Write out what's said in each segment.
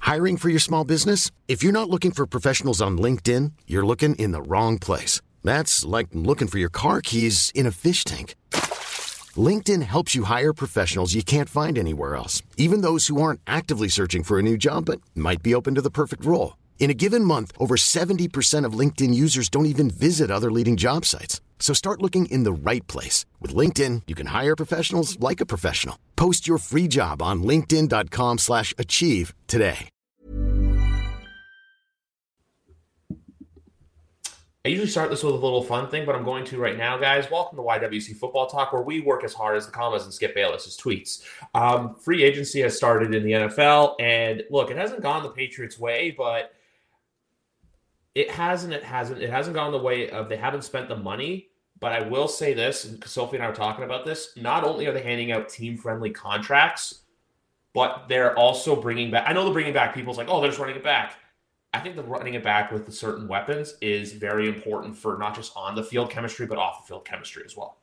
Hiring for your small business? If you're not looking for professionals on LinkedIn, you're looking in the wrong place. That's like looking for your car keys in a fish tank. LinkedIn helps you hire professionals you can't find anywhere else, even those who aren't actively searching for a new job but might be open to the perfect role. In a given month, over 70% of LinkedIn users don't even visit other leading job sites. So start looking in the right place. With LinkedIn, you can hire professionals like a professional. Post your free job on linkedin.com/achieve today. I usually start this with a little fun thing, but I'm going to right now, guys. Welcome to YWC Football Talk, where we work as hard as the commas and Skip Bayless's tweets. Free agency has started in the NFL, and look, it hasn't gone the Patriots' way, but it hasn't gone the way of they haven't spent the money. But I will say this, and Sophie and I were talking about this, not only are they handing out team-friendly contracts, but they're also bringing back – I know they're bringing back people's like, oh, they're just running it back. I think the running it back with the certain weapons is very important for not just on the field chemistry, but off the field chemistry as well.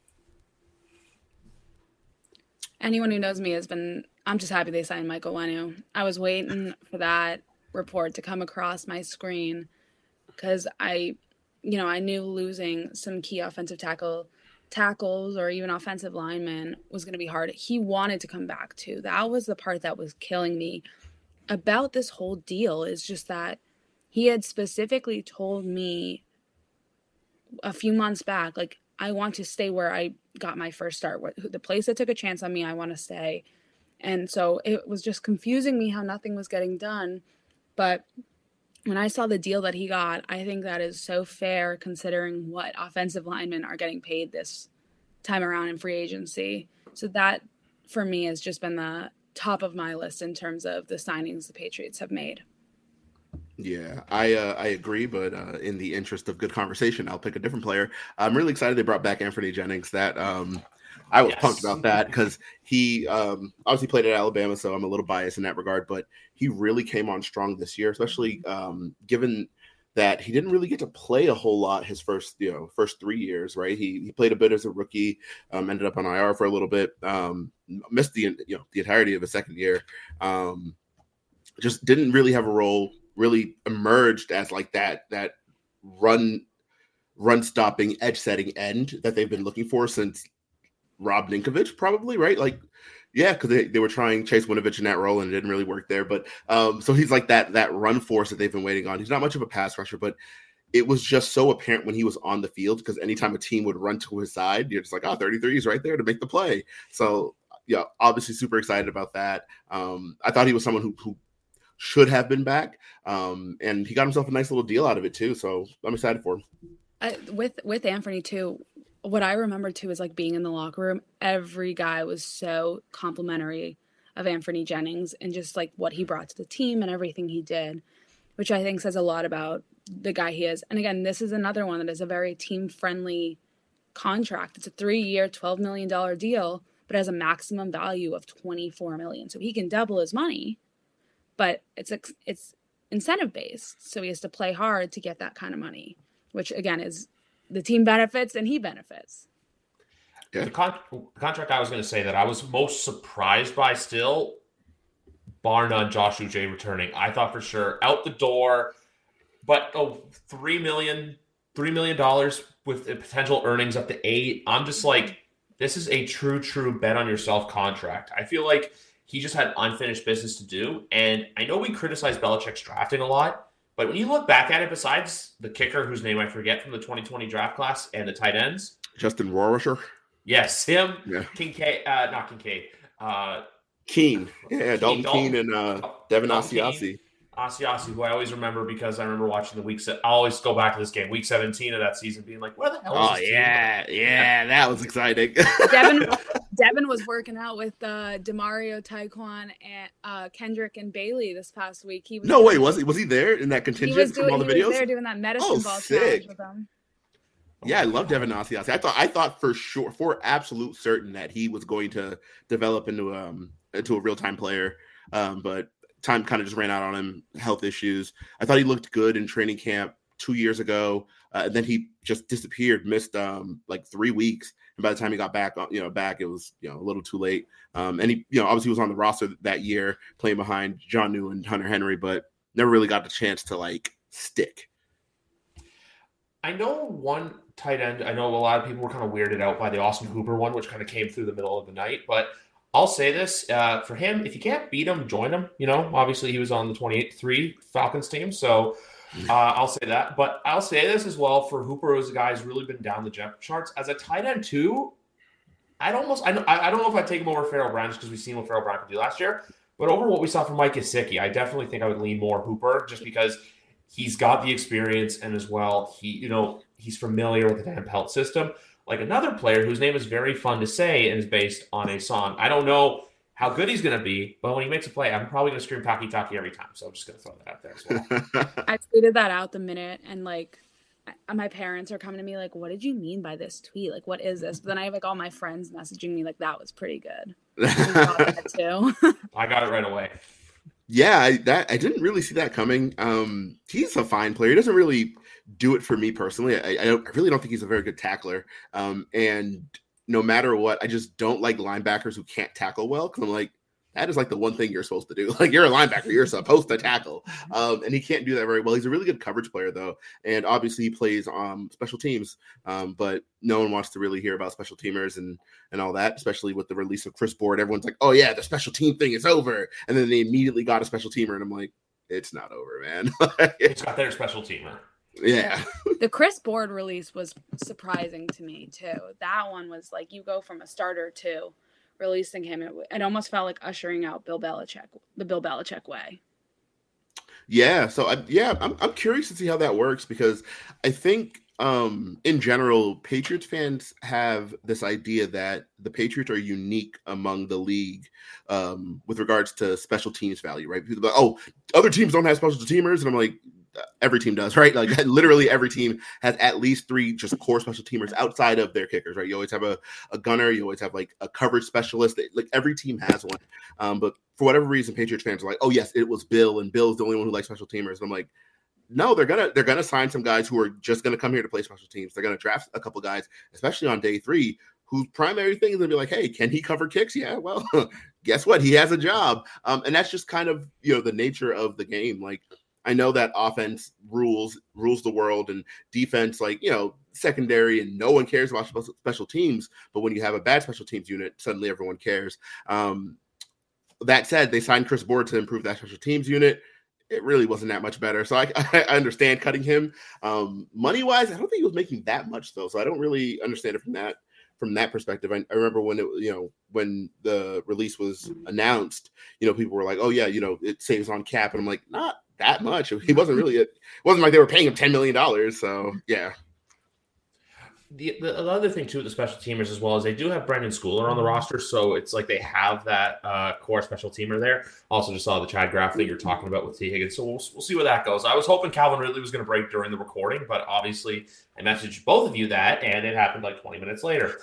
Anyone who knows me I'm just happy they signed Michael Onwenu. I was waiting for that report to come across my screen because I knew losing some key offensive tackles or even offensive linemen was going to be hard. He wanted to come back too. That was the part that was killing me about this whole deal, is just that he had specifically told me a few months back, like, I want to stay where I got my first start. The place that took a chance on me, I want to stay. And so it was just confusing me how nothing was getting done. But when I saw the deal that he got, I think that is so fair considering what offensive linemen are getting paid this time around in free agency. So that, for me, has just been the top of my list in terms of the signings the Patriots have made. Yeah, I agree, but in the interest of good conversation, I'll pick a different player. I'm really excited they brought back Anthony Jennings. That I was pumped about that because he obviously played at Alabama, so I'm a little biased in that regard, but he really came on strong this year, especially given that he didn't really get to play a whole lot his first 3 years, right? He played a bit as a rookie, ended up on IR for a little bit, missed the entirety of his second year, just didn't really have a role, really emerged as like that run stopping, edge setting end that they've been looking for since Rob Ninkovich, probably, right? Like, yeah, because they were trying Chase Winovich in that role and it didn't really work there. But so he's like that run force that they've been waiting on. He's not much of a pass rusher, but it was just so apparent when he was on the field because anytime a team would run to his side, you're just like, 33 is right there to make the play. So, yeah, obviously super excited about that. I thought he was someone who should have been back, and he got himself a nice little deal out of it too. So I'm excited for him. With Anthony too. What I remember too is like being in the locker room, every guy was so complimentary of Anthony Jennings and just like what he brought to the team and everything he did, which I think says a lot about the guy he is. And again, this is another one that is a very team-friendly contract. It's a 3-year, $12 million deal, but has a maximum value of $24 million. So he can double his money, but it's incentive-based. So he has to play hard to get that kind of money, which again is the team benefits and he benefits. Yeah. The contract I was going to say that I was most surprised by still, bar none, Josh Uche returning. I thought for sure out the door, but $3 million with potential earnings up to $8 million. I'm just like, this is a true bet on yourself contract. I feel like he just had unfinished business to do. And I know we criticize Belichick's drafting a lot, but when you look back at it, besides the kicker, whose name I forget from the 2020 draft class, and the tight ends. Justin Rohrwacher? Yes, him. Yeah. Kincaid. Not Kincaid. Keene. Yeah, Dalton Keene and Devin Asiasi. Asiasi, who I always remember because I remember watching I always go back to this game, week 17 of that season, being like, where the hell is this team? Yeah, that was exciting. Devin was working out with DeMario, Tyquan, and Kendrick and Bailey this past week. Was he there in that contingent from all the videos? He was there doing that medicine ball challenge with them. Yeah, I love Devin Asiasi. I thought for absolute certain that he was going to develop into a real-time player, but time kind of just ran out on him, health issues. I thought he looked good in training camp 2 years ago, and then he just disappeared, missed like 3 weeks, And by the time he got back, it was, a little too late. And he, obviously was on the roster that year playing behind Jonnu and Hunter Henry, but never really got the chance to like stick. I know one tight end. I know a lot of people were kind of weirded out by the Austin Hooper one, which kind of came through the middle of the night. But I'll say this for him: if you can't beat him, join him. Obviously he was on the 28-3 Falcons team, so I'll say that. But I'll say this as well for Hooper, who's a guy who's really been down the depth charts as a tight end too. I don't know if I'd take him over Farrell Brown just because we've seen what Farrell Brown could do last year. But over what we saw from Mike Gesicki, I definitely think I would lean more Hooper just because he's got the experience and as well, he's familiar with the Van Pelt system. Like another player whose name is very fun to say and is based on a song. I don't know how good he's going to be, but when he makes a play, I'm probably going to scream Taki Taki every time. So I'm just going to throw that out there as well. I tweeted that out the minute, and like my parents are coming to me like, what did you mean by this tweet? Like, what is this? But then I have like all my friends messaging me like, that was pretty good. I too. I got it right away. Yeah, I didn't really see that coming. He's a fine player. He doesn't really do it for me personally. I really don't think he's a very good tackler. And no matter what, I just don't like linebackers who can't tackle well. Because I'm like, that is like the one thing you're supposed to do. Like you're a linebacker, you're supposed to tackle. And he can't do that very well. He's a really good coverage player though. And obviously he plays special teams. But no one wants to really hear about special teamers and all that, especially with the release of Chris Board. Everyone's like, oh yeah, the special team thing is over. And then they immediately got a special teamer. And I'm like, it's not over, man. It's got their special teamer. Yeah. The Chris Board release was surprising to me too. That one was like, you go from a starter to releasing him. It almost felt like ushering out Bill Belichick, the Bill Belichick way. Yeah. So I'm curious to see how that works because I think in general, Patriots fans have this idea that the Patriots are unique among the league with regards to special teams value, right? People are like, oh, other teams don't have special teamers. And I'm like, every team does, right? Like literally every team has at least 3 just core special teamers outside of their kickers, right? You always have a gunner, you always have like a coverage specialist. Like every team has one. But for whatever reason, Patriots fans are like, oh yes, it was Bill, and Bill's the only one who likes special teamers. And I'm like, no, they're gonna sign some guys who are just gonna come here to play special teams. They're gonna draft a couple guys, especially on day 3, whose primary thing is gonna be like, hey, can he cover kicks? Yeah, well, guess what? He has a job. And that's just kind of the nature of the game. Like I know that offense rules the world and defense, like, secondary, and no one cares about special teams. But when you have a bad special teams unit, suddenly everyone cares. That said, they signed Chris Board to improve that special teams unit. It really wasn't that much better. So I understand cutting him. Money-wise, I don't think he was making that much, though. So I don't really understand it from that perspective. I remember when when the release was announced, people were like, oh, yeah, it saves on cap. And I'm like, not that much. He wasn't really it wasn't like they were paying him $10 million. So yeah. The other thing too with the special teamers as well is they do have Brendan Schooler on the roster, so it's like they have that core special teamer there. Also just saw the Chad Graff that you're talking about with T. Higgins, so we'll see where that goes. I was hoping Calvin Ridley was going to break during the recording, but obviously I messaged both of you that, and it happened like 20 minutes later.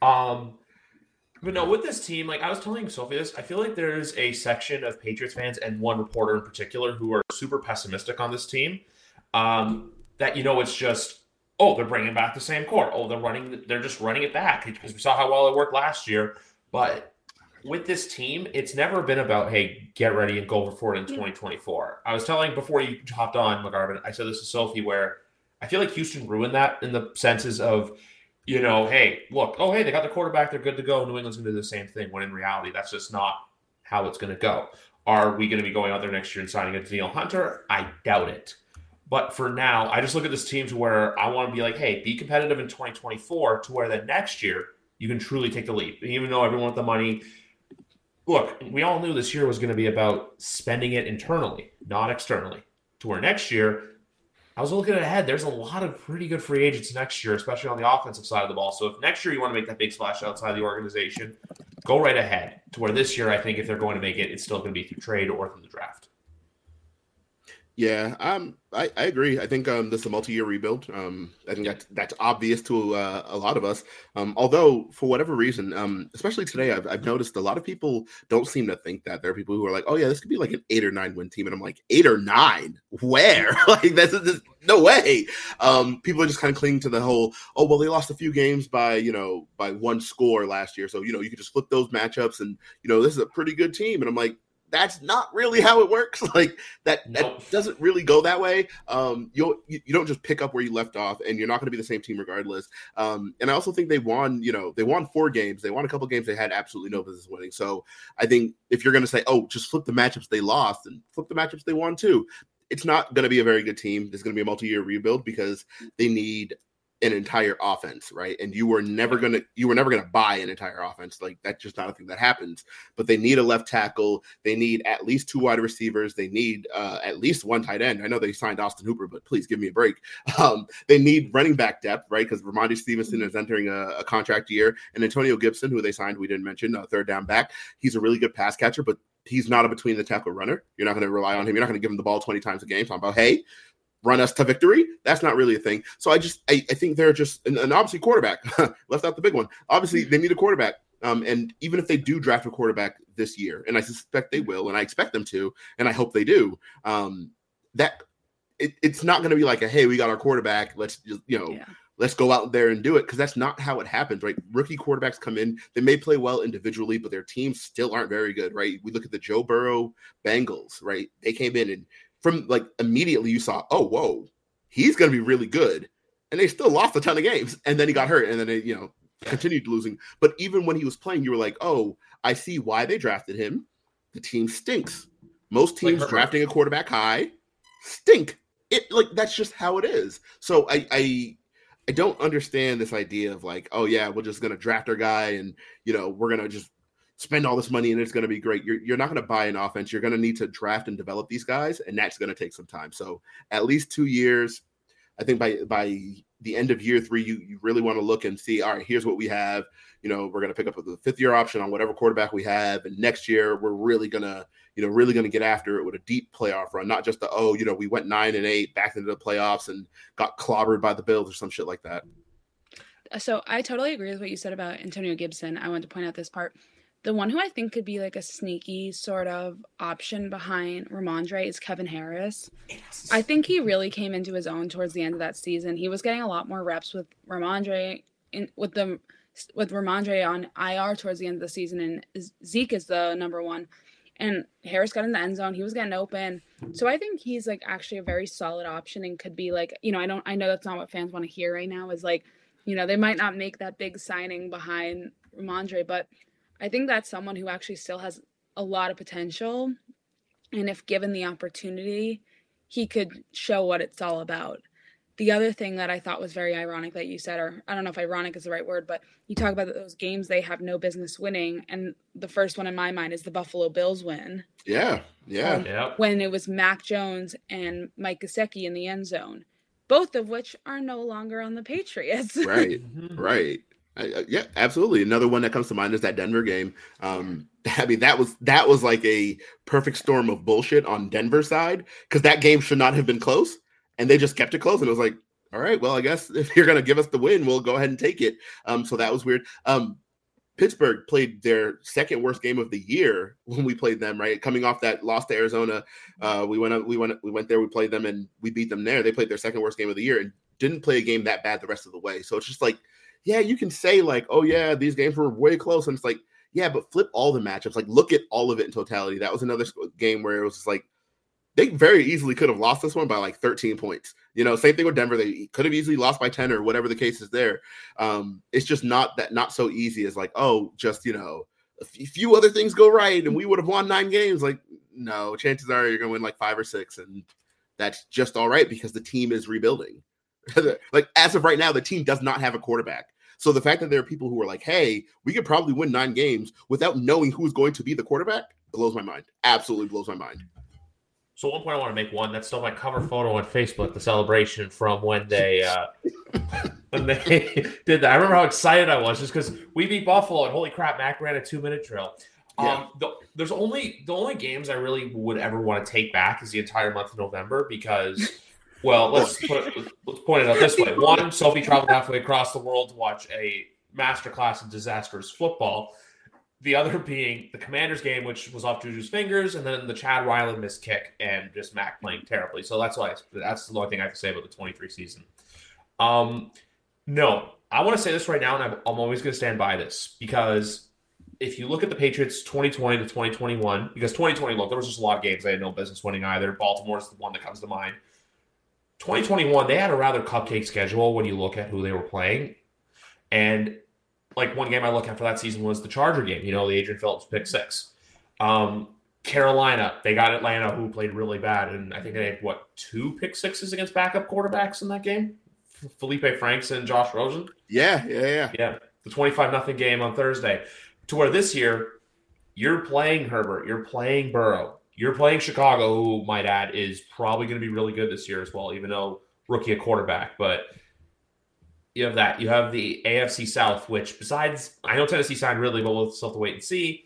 But no, with this team, like I was telling Sophie this, I feel like there's a section of Patriots fans and one reporter in particular who are super pessimistic on this team. That it's just, oh, they're bringing back the same core. Oh, they're just running it back because we saw how well it worked last year. But with this team, it's never been about, hey, get ready and go for it in 2024. I was telling before you hopped on, McGarvin, I said this to Sophie, where I feel like Houston ruined that in the senses of, hey, look, they got the quarterback, they're good to go. New England's going to do the same thing, when in reality, that's just not how it's going to go. Are we going to be going out there next year and signing a Danielle Hunter? I doubt it. But for now, I just look at this team to where I want to be like, hey, be competitive in 2024 to where then next year you can truly take the leap. And even though everyone with the money, look, we all knew this year was going to be about spending it internally, not externally. To where next year, I was looking ahead. There's a lot of pretty good free agents next year, especially on the offensive side of the ball. So if next year you want to make that big splash outside the organization, go right ahead. To where this year, I think if they're going to make it, it's still going to be through trade or through the draft. Yeah, I agree. I think this is a multi-year rebuild. I think that's obvious to a lot of us. Although for whatever reason, especially today, I've noticed a lot of people don't seem to think that. There are people who are like, "Oh yeah, this could be like an 8 or 9 win team," and I'm like, 8 or 9? Where? Like that's no way. People are just kind of clinging to the whole, "Oh well, they lost a few games by by one score last year, so you could just flip those matchups, and this is a pretty good team." And I'm like, that's not really how it works. Like that doesn't really go that way. You don't just pick up where you left off, and you're not going to be the same team regardless. And I also think they won 4 games. They won a couple games they had absolutely no business winning. So I think if you're going to say, oh, just flip the matchups they lost and flip the matchups they won too, it's not going to be a very good team. There's going to be a multi-year rebuild because they need an entire offense, right? And you were never gonna buy an entire offense. Like that's just not a thing that happens. But they need a left tackle. They need at least 2 wide receivers. They need at least 1 tight end. I know they signed Austin Hooper, but please give me a break. They need running back depth, right? Because Ramondre Stevenson is entering a contract year, and Antonio Gibson, who they signed, we didn't mention, third down back. He's a really good pass catcher, but he's not a between the tackle runner. You're not going to rely on him. You're not going to give him the ball 20 times a game. Talking about, hey, run us to victory. That's not really a thing. So I think they're just, and obviously quarterback, left out the big one. Obviously they need a quarterback. And even if they do draft a quarterback this year, and I suspect they will, and I expect them to, and I hope they do, it's not going to be like hey, we got our quarterback. Let's just, let's go out there and do it. Cause that's not how it happens, right? Rookie quarterbacks come in, they may play well individually, but their teams still aren't very good, right? We look at the Joe Burrow Bengals, right? They came in and from like immediately you saw, oh, whoa, he's going to be really good. And they still lost a ton of games. And then he got hurt and then they, continued losing. But even when he was playing, you were like, oh, I see why they drafted him. The team stinks. Most teams drafting a quarterback high stink. That's just how it is. So I don't understand this idea of like, oh yeah, we're just going to draft our guy and, we're going to just spend all this money and it's going to be great. You're not going to buy an offense. You're going to need to draft and develop these guys, and that's going to take some time. So at least 2 years. I think by the end of year 3, you really want to look and see, all right, here's what we have. We're going to pick up the 5th-year option on whatever quarterback we have, and next year we're really going to get after it with a deep playoff run, not just we went 9-8 back into the playoffs and got clobbered by the Bills or some shit like that. So I totally agree with what you said about Antonio Gibson. I want to point out this part. The one who I think could be like a sneaky sort of option behind Ramondre is Kevin Harris. Yes. I think he really came into his own towards the end of that season. He was getting a lot more reps with Ramondre with Ramondre on IR towards the end of the season, and Zeke is the number 1. And Harris got in the end zone. He was getting open. So I think he's like actually a very solid option and could be like, I know that's not what fans want to hear right now is like, they might not make that big signing behind Ramondre, but I think that's someone who actually still has a lot of potential. And if given the opportunity, he could show what it's all about. The other thing that I thought was very ironic that you said, or I don't know if ironic is the right word, but you talk about those games they have no business winning. And the first one in my mind is the Buffalo Bills win. Yeah. When it was Mac Jones and Mike Gesicki in the end zone, both of which are no longer on the Patriots. Right. Yeah, absolutely. Another one that comes to mind is that Denver game. That was like a perfect storm of bullshit on Denver's side because that game should not have been close, and they just kept it close. And it was like, all right, well, I guess if you're gonna give us the win, we'll go ahead and take it. So that was weird. Pittsburgh played their second worst game of the year when we played them. Right, coming off that loss to Arizona, we went there, we played them, and we beat them there. They played their second worst game of the year and didn't play a game that bad the rest of the way. So it's just like, yeah, you can say like, oh yeah, these games were way close. And it's like, yeah, but flip all the matchups. Like look at all of it in totality. That was another game where it was just like, they very easily could have lost this one by like 13 points. Same thing with Denver. They could have easily lost by 10 or whatever the case is there. It's just not so easy as like, oh, just, a few other things go right and we would have won 9 games. Like, no, chances are you're going to win like 5 or 6. And that's just all right because the team is rebuilding. Like as of right now, the team does not have a quarterback. So the fact that there are people who are like, hey, we could probably win 9 games without knowing who's going to be the quarterback blows my mind. Absolutely blows my mind. So one point I want to make, that's still my cover photo on Facebook, the celebration from when they did that. I remember how excited I was just because we beat Buffalo and holy crap, Mac ran a 2-minute drill. Yeah. The only games I really would ever want to take back is the entire month of November because, well, let's point it out this way. One, Sophie traveled halfway across the world to watch a masterclass in disastrous football. The other being the Commanders game, which was off Juju's fingers, and then the Chad Ryland missed kick and just Mac playing terribly. So that's the only thing I have to say about the 23 season. No, I want to say this right now, and I'm always going to stand by this because if you look at the Patriots 2020 to 2021, because 2020, look, there was just a lot of games they had no business winning either. Baltimore's the one that comes to mind. 2021, they had a rather cupcake schedule when you look at who they were playing. And like one game I look at for that season was the Charger game, the Adrian Phillips pick 6. Carolina, they got Atlanta, who played really bad. And I think they had, 2 pick 6s against backup quarterbacks in that game? Felipe Franks and Josh Rosen? Yeah. Yeah, the 25-0 game on Thursday. To where this year, you're playing Herbert, you're playing Burrow, you're playing Chicago, who, might add, is probably going to be really good this year as well, even though rookie at quarterback. But you have that. You have the AFC South, which besides, I know Tennessee signed Ridley, but we'll still have to wait and see.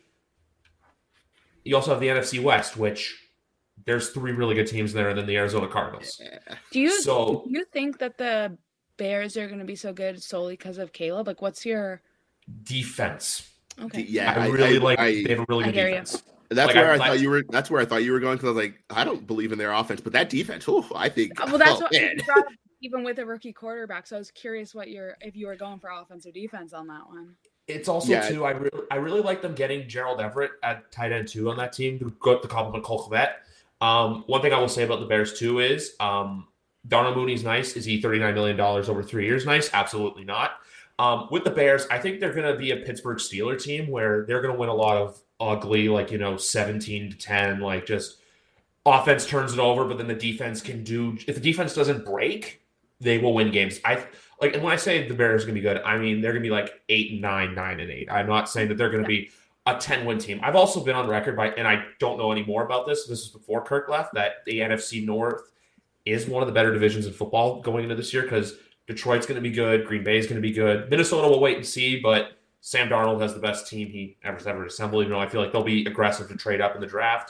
You also have the NFC West, which there's 3 really good teams there, and then the Arizona Cardinals. Do you think that the Bears are going to be so good solely because of Caleb? Like, what's your defense? Okay. Yeah, I really they have a really good defense. That's where I thought you were. That's where I thought you were going because I was like, I don't believe in their offense, but that defense, I think. Well, that's what you brought up, even with a rookie quarterback. So I was curious if you were going for offense or defense on that one. It's also too. I really like them getting Gerald Everett at tight end too on that team to complement Cole Kmet. One thing I will say about the Bears too is Darnell Mooney's nice. Is he $39 million over 3 years? Nice? Absolutely not. With the Bears, I think they're going to be a Pittsburgh Steelers team where they're going to win a lot of ugly, 17-10, like just offense turns it over, but then the defense can do. If the defense doesn't break, they will win games. And when I say the Bears are going to be good, I mean they're going to be like 8-9, 9-8. I'm not saying that they're going to be a 10-win team. I've also been on record and I don't know any more about this. This is before Kirk left, that the NFC North is one of the better divisions in football going into this year because Detroit's going to be good. Green Bay is going to be good. Minnesota will wait and see, but Sam Darnold has the best team he ever assembled, even though I feel like they'll be aggressive to trade up in the draft.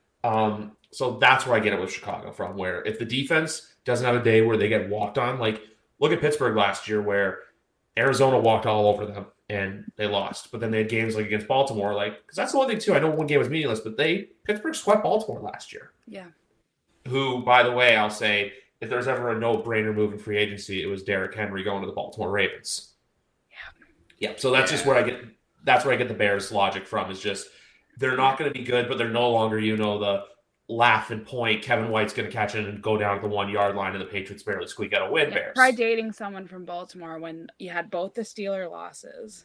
So that's where I get it with Chicago from, where if the defense doesn't have a day where they get walked on, like look at Pittsburgh last year where Arizona walked all over them and they lost. But then they had games like against Baltimore, because that's the one thing too. I know one game was meaningless, but Pittsburgh swept Baltimore last year. Yeah. Who, by the way, I'll say, if there's ever a no-brainer move in free agency, it was Derrick Henry going to the Baltimore Ravens. Yeah. So that's just where I get the Bears logic from, is just they're not going to be good, but they're no longer, the laugh and point. Kevin White's going to catch it and go down to the 1-yard line, and the Patriots barely squeak out a win. Bears. Try dating someone from Baltimore when you had both the Steeler losses.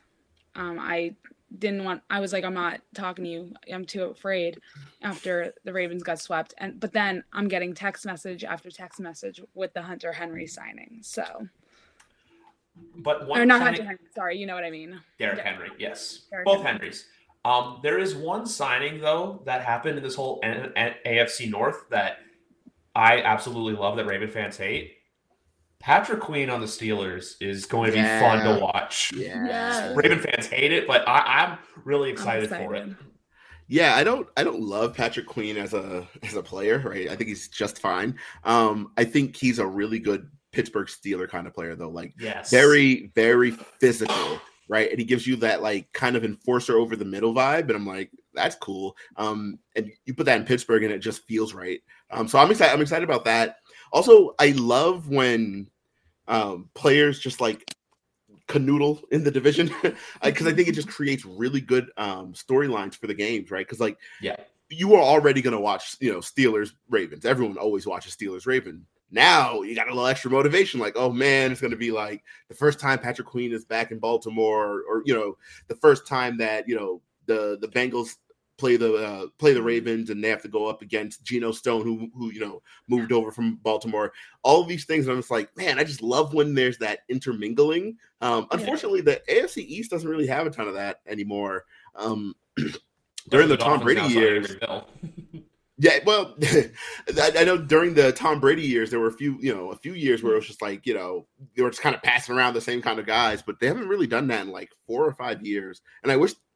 I was like, I'm not talking to you. I'm too afraid after the Ravens got swept. But then I'm getting text message after text message with the Hunter Henry signing. So, but or not Hunter Henry. Sorry, you know what I mean. Derrick Henry, yes, both Henrys. There is one signing though that happened in this whole AFC North that I absolutely love that Raven fans hate. Patrick Queen on the Steelers is going to be fun to watch. Yeah. Raven fans hate it, but I'm really excited for it. Yeah, I don't love Patrick Queen as a player, right? I think he's just fine. I think he's a really good Pittsburgh Steeler kind of player, though. Very, very physical, right? And he gives you that kind of enforcer over the middle vibe, and I'm like, that's cool. And you put that in Pittsburgh, and it just feels right. So I'm excited. I'm excited about that. Also, I love when players just canoodle in the division because I think it just creates really good storylines for the games, right? Because you are already going to watch Steelers Ravens. Everyone always watches Steelers Ravens. Now you got a little extra motivation, oh man, it's going to be the first time Patrick Queen is back in Baltimore, or the first time that the Bengals play the Ravens and they have to go up against Geno Stone, who moved over from Baltimore. All of these things, and I'm just like, man, I just love when there's that intermingling. Unfortunately, the AFC East doesn't really have a ton of that anymore. During the Tom Brady years. Yeah, well, I know during the Tom Brady years, there were a few years where it was just they were just kind of passing around the same kind of guys, but they haven't really done that in 4 or 5 years. And I wish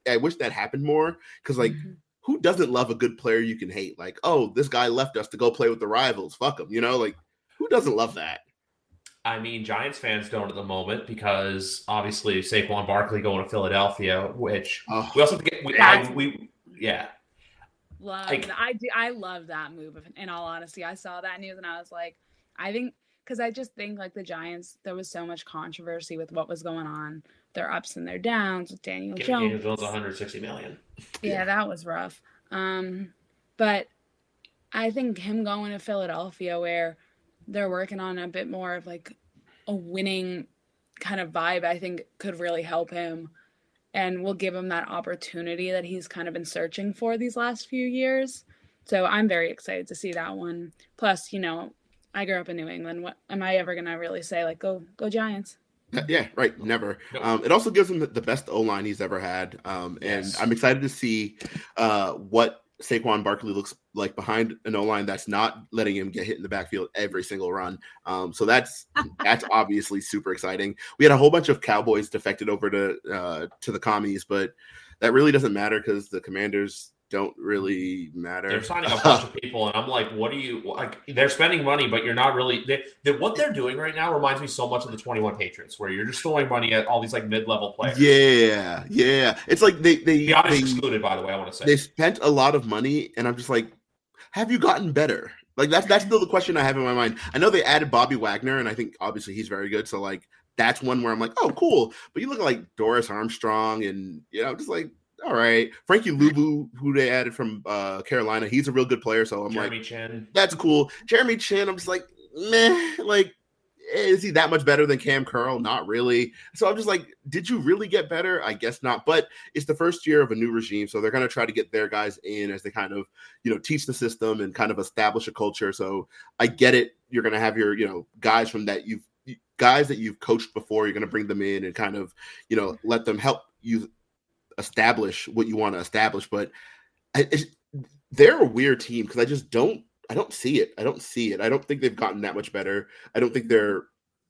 I wish that happened more because like. Mm-hmm. Who doesn't love a good player you can hate? Like, oh, this guy left us to go play with the rivals. Fuck him. You know, like, who doesn't love that? I mean, Giants fans don't at the moment because obviously Saquon Barkley going to Philadelphia, which we also have to get. Yeah. I love that move. In all honesty, I saw that news and I was like, I think because I just think like the Giants, there was so much controversy with what was going on, their ups and their downs with Daniel Jones. Daniel Jones, $160 million. Yeah, that was rough. But I think him going to Philadelphia, where they're working on a bit more of like a winning kind of vibe, I think could really help him and will give him that opportunity that he's kind of been searching for these last few years. So I'm very excited to see that one. Plus, you know, I grew up in New England. What am I ever going to really say? Like, go Giants. Yeah, right. Never. It also gives him the best O-line he's ever had. And I'm excited to see what Saquon Barkley looks like behind an O-line that's not letting him get hit in the backfield every single run. So that's obviously super exciting. We had a whole bunch of Cowboys defected over to the Commies, but that really doesn't matter because the Commanders don't really matter. They're signing a bunch of people, and I'm like, what do you like? They're spending money, but you're not really. What they're doing right now reminds me so much of the 21 Patriots, where you're just throwing money at all these like mid-level players. Yeah. It's like they excluded, by the way. I want to say they spent a lot of money, and I'm just like, have you gotten better? Like that's still the question I have in my mind. I know they added Bobby Wagner, and I think obviously he's very good. So like that's one where I'm like, oh, cool. But you look at like Doris Armstrong, and just like. All right. Frankie Luvu, who they added from Carolina, he's a real good player. So I'm Jeremy Chin. That's cool. Jeremy Chin, I'm just like, meh. Like, is he that much better than Cam Curl? Not really. So I'm just like, did you really get better? I guess not. But it's the first year of a new regime. So they're going to try to get their guys in as they kind of, teach the system and kind of establish a culture. So I get it. You're going to have your, guys from that guys that you've coached before. You're going to bring them in and kind of, let them help you establish what you want to establish, but they're a weird team because I don't see it. I don't think they've gotten that much better. I don't think they're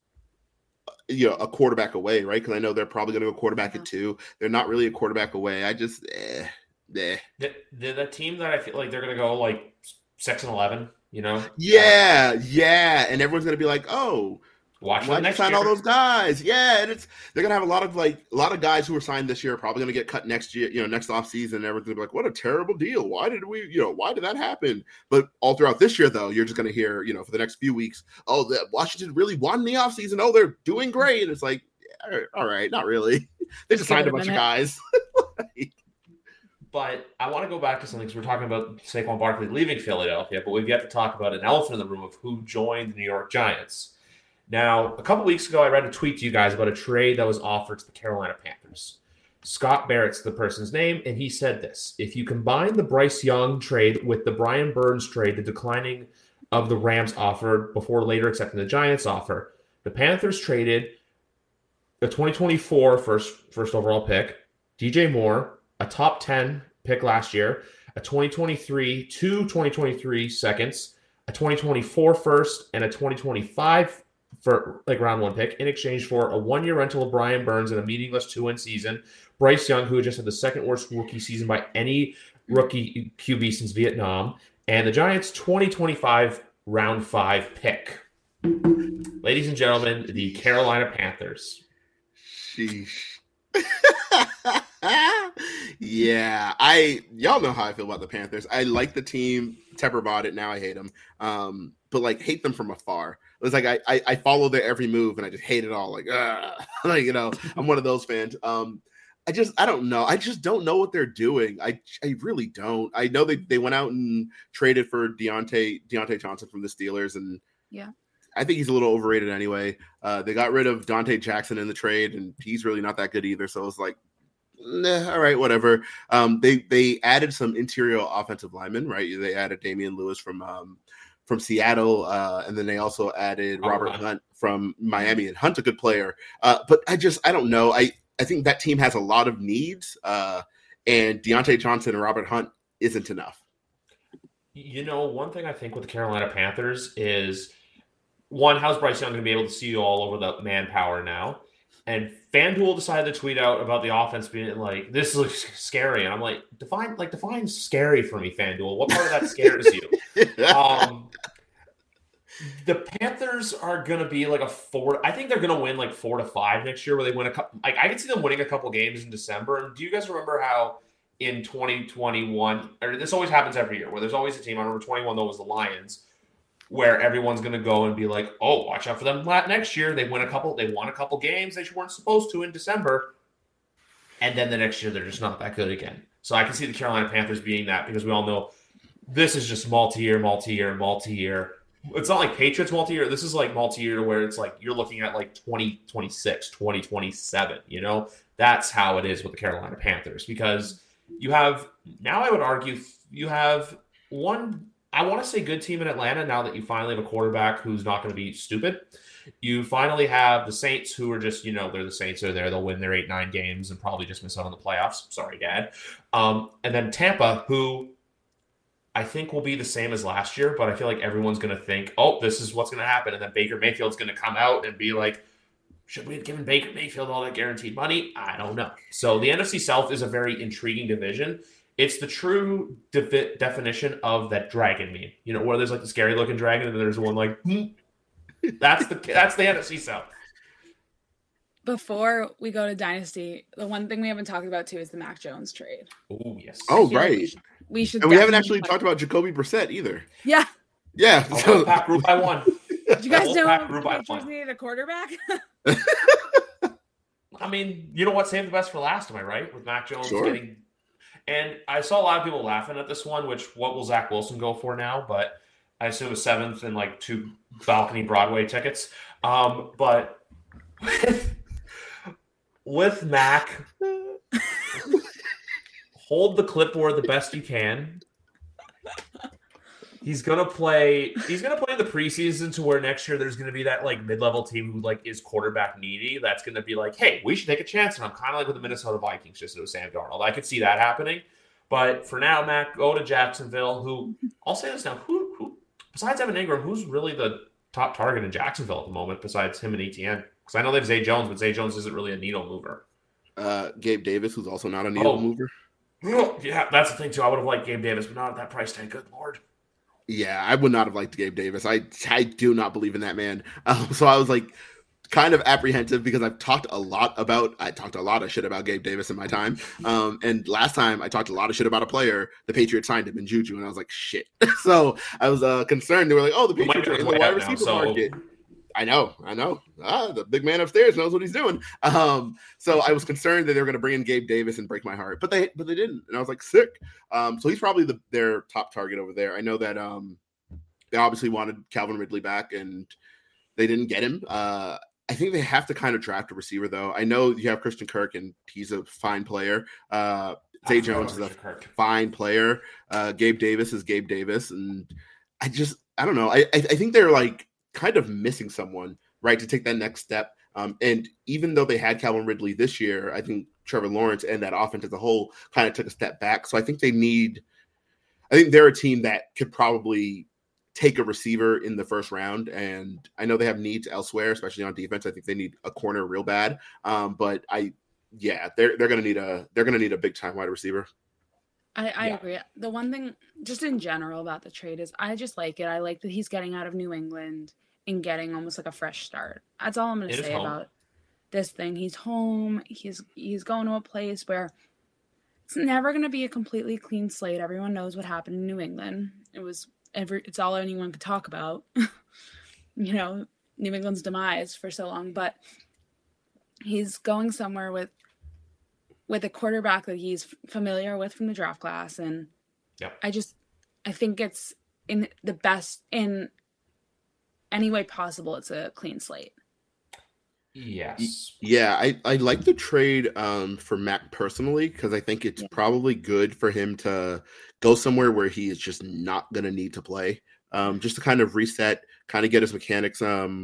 a quarterback away, right? Because I know they're probably going to go quarterback at 2. They're not really a quarterback away. I just the team that I feel like they're going to go like 6-11, Yeah, and everyone's going to be like, oh. Why you sign all those guys? Yeah, and they're gonna have a lot of guys who were signed this year are probably gonna get cut next year, next offseason, and everyone's gonna be like, what a terrible deal. Why did that happen? But all throughout this year, though, you're just gonna hear, for the next few weeks, oh, Washington really won in the offseason. Oh, they're doing great. And it's like, all right, not really. They just signed a bunch of guys. But I want to go back to something because we're talking about Saquon Barkley leaving Philadelphia, but we've yet to talk about an elephant in the room of who joined the New York Giants. Now, a couple weeks ago, I read a tweet to you guys about a trade that was offered to the Carolina Panthers. Scott Barrett's the person's name, and he said this. If you combine the Bryce Young trade with the Brian Burns trade, the declining of the Rams offer before later accepting the Giants offer, the Panthers traded the 2024 first overall pick, DJ Moore, a top 10 pick last year, a 2023 seconds, a 2024 first, and a 2025 for like round 1 pick in exchange for a 1-year rental of Brian Burns and a meaningless 2-win season. Bryce Young, who just had the second worst rookie season by any rookie QB since Vietnam, and the Giants' 2025 round 5 pick. Ladies and gentlemen, the Carolina Panthers. Sheesh. Yeah, y'all know how I feel about the Panthers. I like the team. Tepper bought it. Now I hate them. But like hate them from afar. It was like I follow their every move and I just hate it all. Like, I'm one of those fans. I don't know. I just don't know what they're doing. I really don't. I know they went out and traded for Deontay Johnson from the Steelers, and yeah, I think he's a little overrated anyway. They got rid of Dante Jackson in the trade, and he's really not that good either. So it's like, nah, all right, whatever. They added some interior offensive linemen, right? They added Damian Lewis from Seattle, and then they also added Robert Hunt from Miami. And Hunt's a good player, but I don't know. I think that team has a lot of needs, and Deontay Johnson and Robert Hunt isn't enough. One thing I think with the Carolina Panthers is, one, how's Bryce Young going to be able to see you all over the manpower now? And FanDuel decided to tweet out about the offense being like, this looks scary. And I'm like, define scary for me, FanDuel. What part of that scares you? The Panthers are going to be like I think they're going to win like 4-5 next year, where they win a couple. Like, I can see them winning a couple games in December. And do you guys remember how in 2021, or this always happens every year, where there's always a team, I remember 21, though, was the Lions, where everyone's going to go and be like, oh, watch out for them next year. They won a couple games they weren't supposed to in December. And then the next year, they're just not that good again. So I can see the Carolina Panthers being that, because we all know this is just multi-year. It's not like Patriots multi-year. This is like multi-year, where it's like you're looking at like 2026, 2027, you know? That's how it is with the Carolina Panthers, because you have, now I would argue, you have one, I want to say, good team in Atlanta now that you finally have a quarterback who's not going to be stupid. You finally have the Saints, who are just, they're the Saints, are there. They'll win their 8-9 games and probably just miss out on the playoffs. Sorry, Dad. And then Tampa, who I think will be the same as last year, but I feel like everyone's going to think, oh, this is what's going to happen. And then Baker Mayfield's going to come out and be like, should we have given Baker Mayfield all that guaranteed money? I don't know. So the NFC South is a very intriguing division. It's the true definition of that dragon meme, where there's like the scary looking dragon and then there's one like, that's the NFC South. Before we go to Dynasty, the one thing we haven't talked about too is the Mac Jones trade. Oh, yes. Oh, right. We should. And we haven't actually talked about Jacoby Brissett either. Yeah. Yeah. So Pack grew by one. Did you guys know the Patriots needed a quarterback? I mean, you know what? Save the best for last, am I right? With Mac Jones Sure. getting. And I saw a lot of people laughing at this one, what will Zach Wilson go for now? But I assume a 7th and like 2 balcony Broadway tickets. But with Mac, hold the clipboard the best you can. He's gonna play in the preseason, to where next year there's gonna be that like mid-level team who like is quarterback needy. That's gonna be like, hey, we should take a chance. And I'm kind of like with the Minnesota Vikings, just with Sam Darnold. I could see that happening. But for now, Mac, go to Jacksonville. Who, I'll say this now, who besides Evan Ingram, who's really the top target in Jacksonville at the moment besides him and Etienne? Because I know they have Zay Jones, but Zay Jones isn't really a needle mover. Gabe Davis, who's also not a needle mover. Yeah, that's the thing too. I would have liked Gabe Davis, but not at that price tag. Good Lord. Yeah, I would not have liked Gabe Davis. I do not believe in that man. So I was like kind of apprehensive, because I've talked a lot of shit about Gabe Davis in my time. And last time I talked a lot of shit about a player, the Patriots signed him in Juju, and I was like, shit. So I was concerned. They were like, oh, the Patriots are in the wide receiver market. I know. The big man upstairs knows what he's doing. So I was concerned that they were going to bring in Gabe Davis and break my heart, but they didn't, and I was like, sick. So he's probably their top target over there. I know that they obviously wanted Calvin Ridley back, and they didn't get him. I think they have to kind of draft a receiver, though. I know you have Christian Kirk, and he's a fine player. Zay Jones is a fine player. Gabe Davis is Gabe Davis, and I don't know. I think they're like kind of missing someone, right, to take that next step. And even though they had Calvin Ridley this year, I think Trevor Lawrence and that offense as a whole kind of took a step back. So I think they're a team that could probably take a receiver in the first round. And I know they have needs elsewhere, especially on defense. I think they need a corner real bad. But they're going to need a big time wide receiver. I agree. The one thing just in general about the trade is I just like it. I like that he's getting out of New England and getting almost like a fresh start. That's all I'm going to say about this thing. He's home. He's going to a place where it's never going to be a completely clean slate. Everyone knows what happened in New England. It's all anyone could talk about. New England's demise for so long, but he's going somewhere with a quarterback that he's familiar with from the draft class. And I think it's in the best, in any way possible, it's a clean slate. Yes. Yeah, I like the trade for Mac personally, because I think it's probably good for him to go somewhere where he is just not going to need to play, just to kind of reset, kind of get his mechanics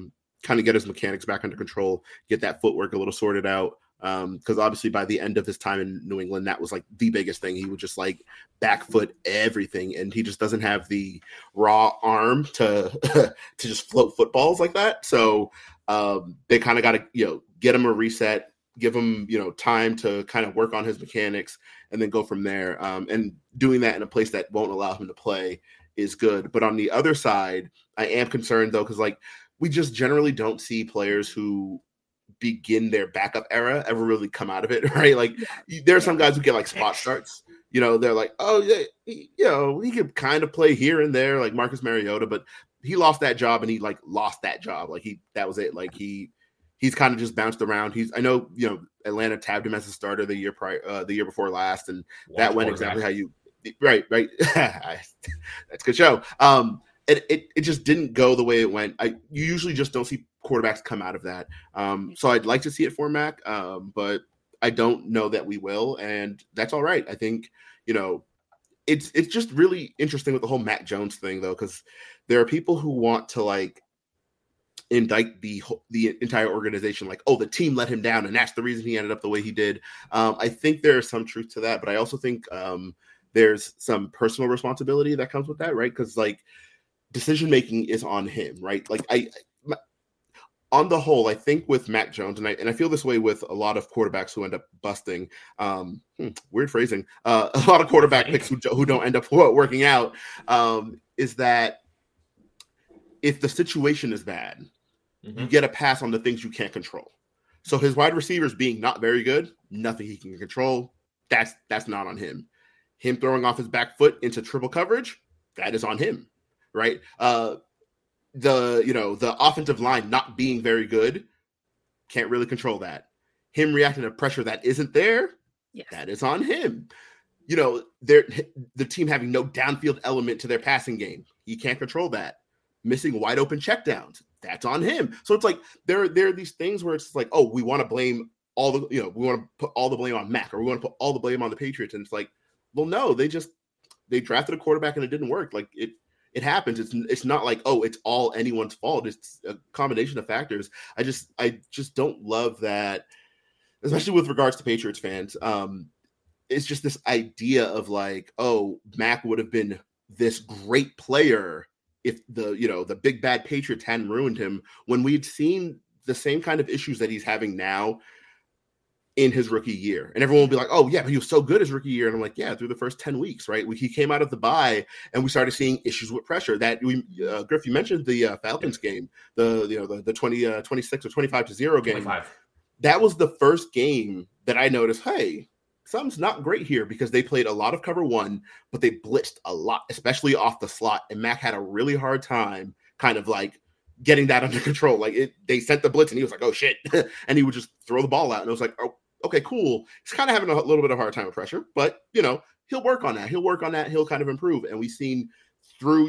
back under control, get that footwork a little sorted out. Because obviously by the end of his time in New England, that was like the biggest thing. He would just like back foot everything, and he just doesn't have the raw arm to just float footballs like that. So they kind of got to get him a reset, give him, time to kind of work on his mechanics and then go from there. And doing that in a place that won't allow him to play is good. But on the other side, I am concerned though, because like we just generally don't see players who begin their backup era ever really come out of it, right? Like there are some guys who get like spot starts. They're like, oh yeah, he could kind of play here and there, like Marcus Mariota, but he lost that job and he like lost that job. Like that was it. Like he's kind of just bounced around. I know, Atlanta tabbed him as a starter the year before last, and that went exactly how you, right. That's a good show. It just didn't go the way it went. You usually just don't see quarterbacks come out of that. So I'd like to see it for Mac, but I don't know that we will, and that's all right. I think, it's just really interesting with the whole Mac Jones thing, though, because there are people who want to like indict the entire organization, like, oh, the team let him down, and that's the reason he ended up the way he did. I think there is some truth to that, but I also think there's some personal responsibility that comes with that, right? Because like decision making is on him, right? Like on the whole, I think with Mac Jones, and I feel this way with a lot of quarterbacks who end up busting. Weird phrasing. A lot of quarterback picks who don't end up working out. Is that if the situation is bad, you get a pass on the things you can't control. So his wide receivers being not very good, nothing he can control. That's not on him. Him throwing off his back foot into triple coverage, that is on him, right? The offensive line not being very good, can't really control that. Him reacting to pressure that isn't there, that is on him. The team having no downfield element to their passing game, he can't control that. Missing wide open checkdowns, that's on him. So it's like there are these things where it's like, oh, we want to blame all the, we want to put all the blame on Mac, or we want to put all the blame on the Patriots. And it's like, well, no, they drafted a quarterback and it didn't work. Like it happens. It's not like, oh, it's all anyone's fault. It's a combination of factors. I just don't love that, especially with regards to Patriots fans. It's just this idea of like, oh, Mac would have been this great player if the big bad Patriots hadn't ruined him, when we'd seen the same kind of issues that he's having now in his rookie year. And everyone will be like, oh yeah, but he was so good his rookie year. And I'm like, yeah, through the first 10 weeks, right? He came out of the bye and we started seeing issues with pressure that Griff, you mentioned the Falcons game, the 26 or 25-0 game. 25. That was the first game that I noticed, hey, something's not great here, because they played a lot of cover one, but they blitzed a lot, especially off the slot. And Mac had a really hard time kind of like getting that under control. Like they sent the blitz and he was like, oh shit. And he would just throw the ball out. And it was like, oh, okay, cool. He's kind of having a little bit of a hard time with pressure, but he'll work on that. He'll kind of improve. And we've seen through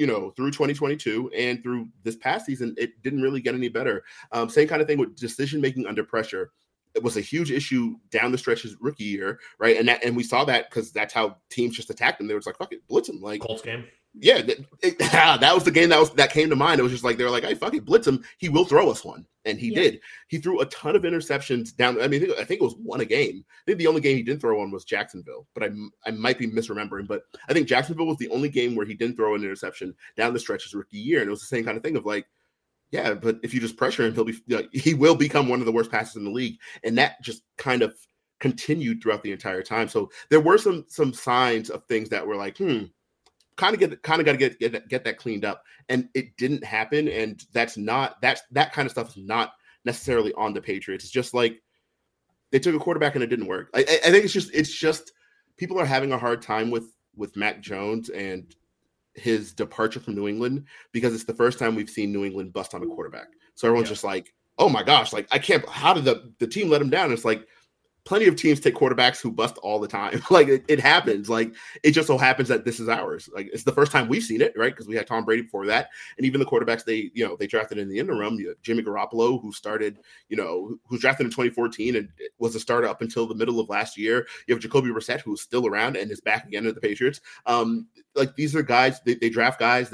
2022 and through this past season, it didn't really get any better. Same kind of thing with decision-making under pressure. It was a huge issue down the stretch his rookie year, right? And we saw that because that's how teams just attacked him. They were just like, fuck it, blitz him. Like Colts game. Yeah, that was the game that came to mind. It was just like, they were like, hey, fuck it, blitz him. He will throw us one. And he did. He threw a ton of interceptions down. I mean, I think it was one a game. I think the only game he didn't throw one was Jacksonville, but I might be misremembering. But I think Jacksonville was the only game where he didn't throw an interception down the stretch his rookie year. And it was the same kind of thing of like, yeah, but if you just pressure him, he will become one of the worst passers in the league. And that just kind of continued throughout the entire time. So there were some signs of things that were like, kind of got to get that cleaned up, and it didn't happen. And that kind of stuff is not necessarily on the Patriots. It's just like they took a quarterback and it didn't work. I think it's just people are having a hard time with Mac Jones and his departure from New England, because it's the first time we've seen New England bust on a quarterback. So everyone's just like, oh my gosh, like I can't. How did the team let him down? And it's like, plenty of teams take quarterbacks who bust all the time. Like it happens. Like it just so happens that this is ours. Like it's the first time we've seen it, right? Because we had Tom Brady before that, and even the quarterbacks they drafted in the interim. Jimmy Garoppolo, who started, who's drafted in 2014 and was a starter up until the middle of last year. You have Jacoby Brissett, who's still around and is back again at the Patriots. Like these are guys they draft guys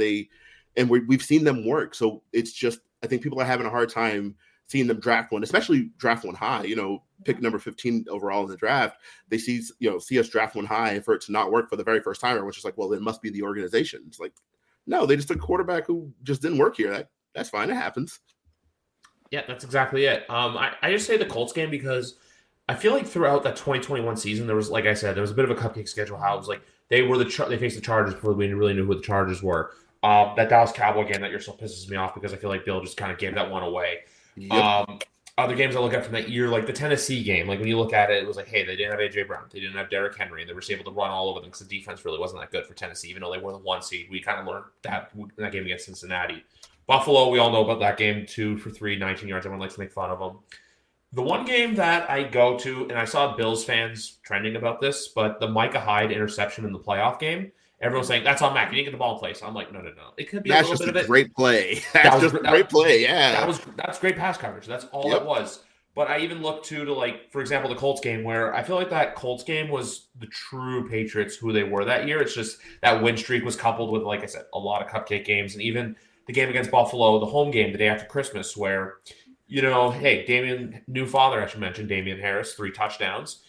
we've seen them work. So it's just, I think people are having a hard time seeing them draft one, especially draft one high, pick number 15 overall in the draft. They see us draft one high, and for it to not work for the very first time, which is like, well, it must be the organization. It's like, no, they just took a quarterback who just didn't work here. That's fine. It happens. Yeah, that's exactly it. I just say the Colts game because I feel like throughout that 2021 season, there was, like I said, there was a bit of a cupcake schedule. How it was like they faced the Chargers before we really knew who the Chargers were. That Dallas Cowboy game that year still pisses me off because I feel like Bill just kind of gave that one away. Yep. Other games I look at from that year, like the Tennessee game, like when you look at it, it was like, hey, they didn't have AJ Brown, they didn't have Derrick Henry, and they were able to run all over them because the defense really wasn't that good for Tennessee, even though they were the 1 seed. We kind of learned that in that game against Cincinnati. Buffalo, we all know about that game, 2 for 3, 19 yards. Everyone likes to make fun of them. The one game that I go to, and I saw Bills fans trending about this, but the Micah Hyde interception in the playoff game, everyone's saying, that's on Mac. You didn't get the ball in place. I'm like, no. It could be That's a little just bit of a it. great play. That's just a great play. Yeah. That's great pass coverage. That's all it was. But I even look to like, for example, the Colts game where I feel like that Colts game was the true Patriots who they were that year. It's just that win streak was coupled with, like I said, a lot of cupcake games. And even the game against Buffalo, the home game the day after Christmas where, you know, hey, new father, I should mention, Damian Harris, 3 touchdowns.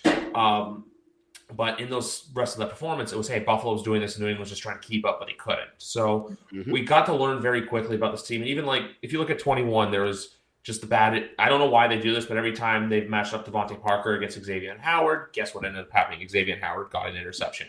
But in those rest of the performance, it was, hey, Buffalo was doing this and New England was just trying to keep up, but they couldn't. So we got to learn very quickly about this team. And even like, if you look at 21, there was just the bad. I don't know why they do this, but every time they've matched up Devontae Parker against Xavier Howard, guess what ended up happening? Xavier Howard got an interception.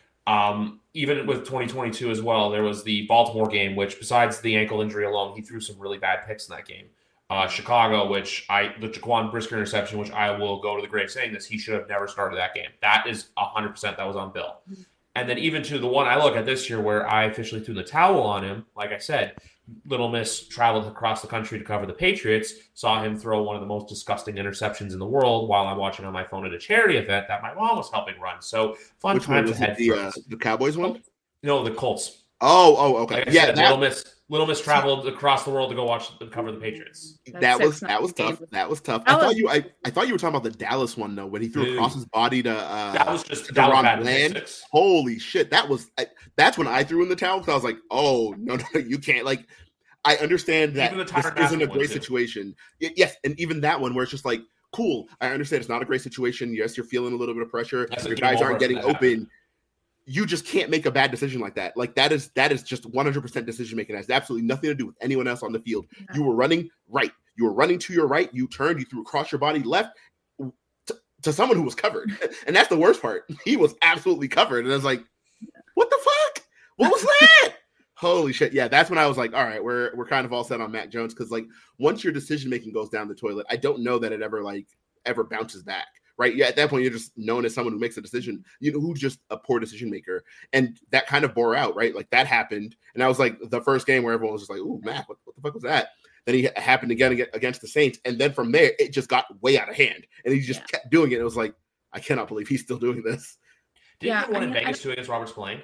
Even with 2022 as well, there was the Baltimore game, which besides the ankle injury alone, he threw some really bad picks in that game. Chicago, the Jaquan Brisker interception, which I will go to the grave saying this, he should have never started that game. That is 100%. That was on Bill. And then even to the one I look at this year where I officially threw the towel on him, like I said, Little Miss traveled across the country to cover the Patriots, saw him throw one of the most disgusting interceptions in the world while I'm watching on my phone at a charity event that my mom was helping run. So fun Which times one was ahead. the Cowboys one? No, the Colts. Oh, okay. Like I yeah, said, Little Miss traveled across the world to go cover the Patriots. That was tough. That was tough. I thought you were talking about the Dallas one though, when he threw across his body to that was just DaRon Bland. Holy shit, that's when I threw in the towel because I was like, oh no, you can't. Like, I understand that this isn't a great situation. Yes, and even that one where it's just like, cool. I understand it's not a great situation. Yes, you're feeling a little bit of pressure. Your guys aren't getting open. You just can't make a bad decision like that. Like that is just 100% decision making. It has absolutely nothing to do with anyone else on the field. No. You were running right. You were running to your right. You turned. You threw across your body left to someone who was covered. And that's the worst part. He was absolutely covered. And I was like, what the fuck? What was that? Holy shit. Yeah, that's when I was like, all right, we're kind of all set on Mac Jones. Because like once your decision making goes down the toilet, I don't know that it ever bounces back. Right. Yeah. At that point, you're just known as someone who makes a decision, who's just a poor decision maker. And that kind of bore out. Right. Like that happened. And I was like the first game where everyone was just like, ooh, Mac, what the fuck was that? Then he happened again against the Saints. And then from there, it just got way out of hand. And he just kept doing it. It was like, I cannot believe he's still doing this. Did he win in Vegas too against Robert Spillane?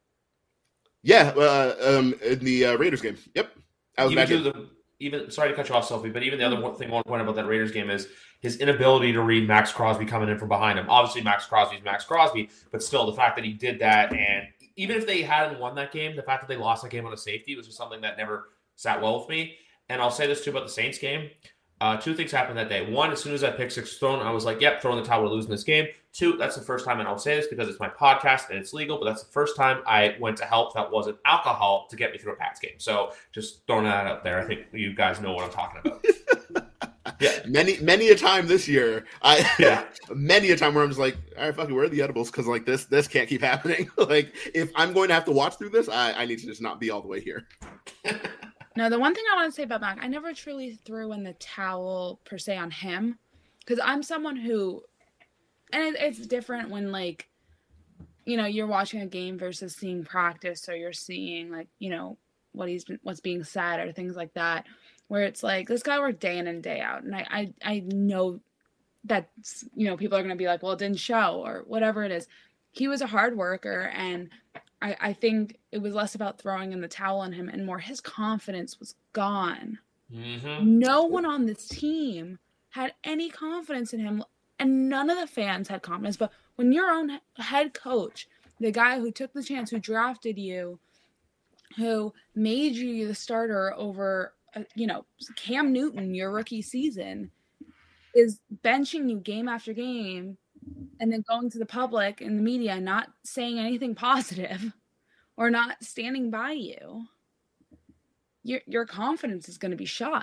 Yeah. In the Raiders game. Yep. I was even sorry to cut you off, Sophie, but even the other thing I want to point about that Raiders game is his inability to read Max Crosby coming in from behind him. Obviously, Max Crosby's Max Crosby, but still, the fact that he did that, and even if they hadn't won that game, the fact that they lost that game on a safety was just something that never sat well with me. And I'll say this too about the Saints game. 2 things happened that day. 1, as soon as that pick 6 was thrown, I was like, yep, throwing the towel, we're losing this game. 2, that's the first time, and I'll say this because it's my podcast and it's legal, but that's the first time I went to help that wasn't alcohol to get me through a Pats game. So just throwing that out there. I think you guys know what I'm talking about. Yeah, many a time this year. Many a time where I'm just like, all right, fuck it, where are the edibles? Because like this can't keep happening. Like if I'm going to have to watch through this, I need to just not be all the way here. No, the one thing I want to say about Mac, I never truly threw in the towel per se on him, because I'm someone who, and it's different when like, you're watching a game versus seeing practice, or you're seeing like, what's being said or things like that. Where it's like, this guy worked day in and day out. And I know that, people are going to be like, well, it didn't show or whatever it is. He was a hard worker. And I think it was less about throwing in the towel on him and more his confidence was gone. Mm-hmm. No one on this team had any confidence in him. And none of the fans had confidence. But when your own head coach, the guy who took the chance, who drafted you, who made you the starter over Cam Newton, your rookie season, is benching you game after game and then going to the public and the media not saying anything positive or not standing by you, your confidence is going to be shot.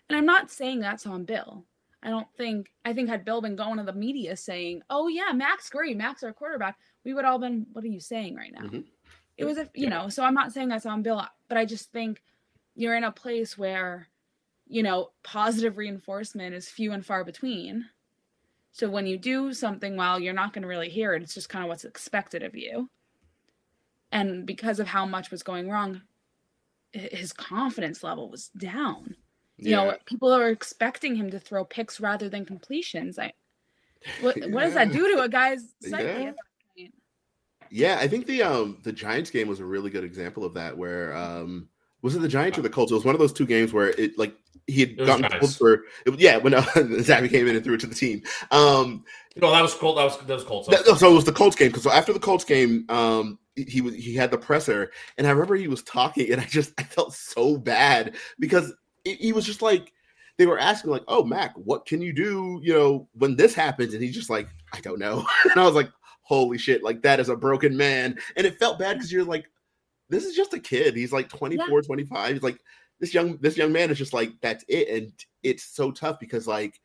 And I'm not saying that's on Bill. I think had Bill been going to the media saying, "Oh yeah, Mac's great, Mac's our quarterback," we would all been, "What are you saying right now?" Mm-hmm. It was so I'm not saying that's on Bill, but I just think you're in a place where, positive reinforcement is few and far between. So when you do something well, you're not going to really hear it. It's just kind of what's expected of you. And because of how much was going wrong, his confidence level was down. People are expecting him to throw picks rather than completions. What does that do to a guy's psyche? Yeah, I think the Giants game was a really good example of that. Where was it the Giants or the Colts? It was one of those two games where he had gotten pulled for when Zappy came in and threw it to the team. No, that was Colts. That was Colts. So it was the Colts game, because after the Colts game, he had the presser, and I remember he was talking, and I felt so bad because he was just like, they were asking like, "Oh, Mac, what can you do? When this happens?" And he's just like, "I don't know." And I was like, "Holy shit! Like, that is a broken man." And it felt bad because you're like, this is just a kid. He's like 24, 25. He's like, this young man is just like, that's it. And it's so tough because, like,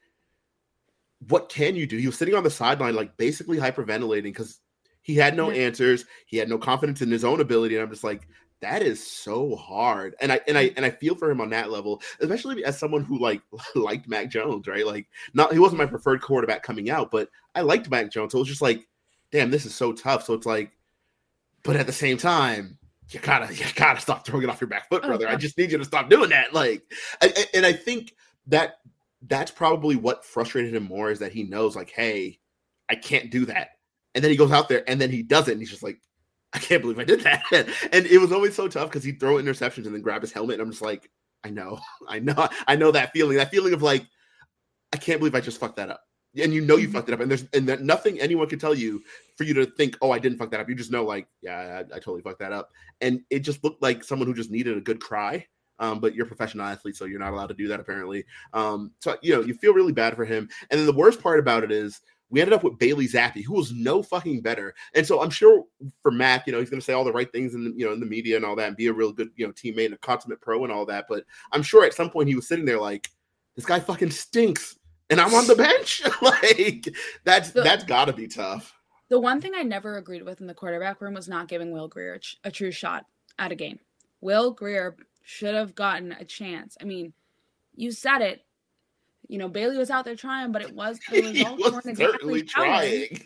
what can you do? He was sitting on the sideline, like, basically hyperventilating because he had no answers. He had no confidence in his own ability. And I'm just like, that is so hard. And I feel for him on that level, especially as someone who liked Mac Jones, right? Like, he wasn't my preferred quarterback coming out, but I liked Mac Jones. So it was just like, damn, this is so tough. So it's like, but at the same time, you gotta stop throwing it off your back foot, brother. I just need you to stop doing that. Like, and I think that's probably what frustrated him more, is that he knows, like, hey, I can't do that. And then he goes out there and then he does it, and he's just like, I can't believe I did that. And it was always so tough because he'd throw interceptions and then grab his helmet. And I'm just like, I know that feeling of like, I can't believe I just fucked that up. And you fucked it up, and that nothing anyone can tell you for you to think, oh, I didn't fuck that up. You just know, like, yeah, I totally fucked that up. And it just looked like someone who just needed a good cry. But you're a professional athlete, so you're not allowed to do that, apparently. So you feel really bad for him. And then the worst part about it is we ended up with Bailey Zappi, who was no fucking better. And so I'm sure for Mac, he's going to say all the right things in the media and all that, and be a real good teammate and a consummate pro and all that. But I'm sure at some point he was sitting there like, this guy fucking stinks. And I'm on the bench. Like, that's got to be tough. The one thing I never agreed with in the quarterback room was not giving Will Grier a true shot at a game. Will Grier should have gotten a chance. I mean, you said it. Bailey was out there trying, but the results weren't exactly trying.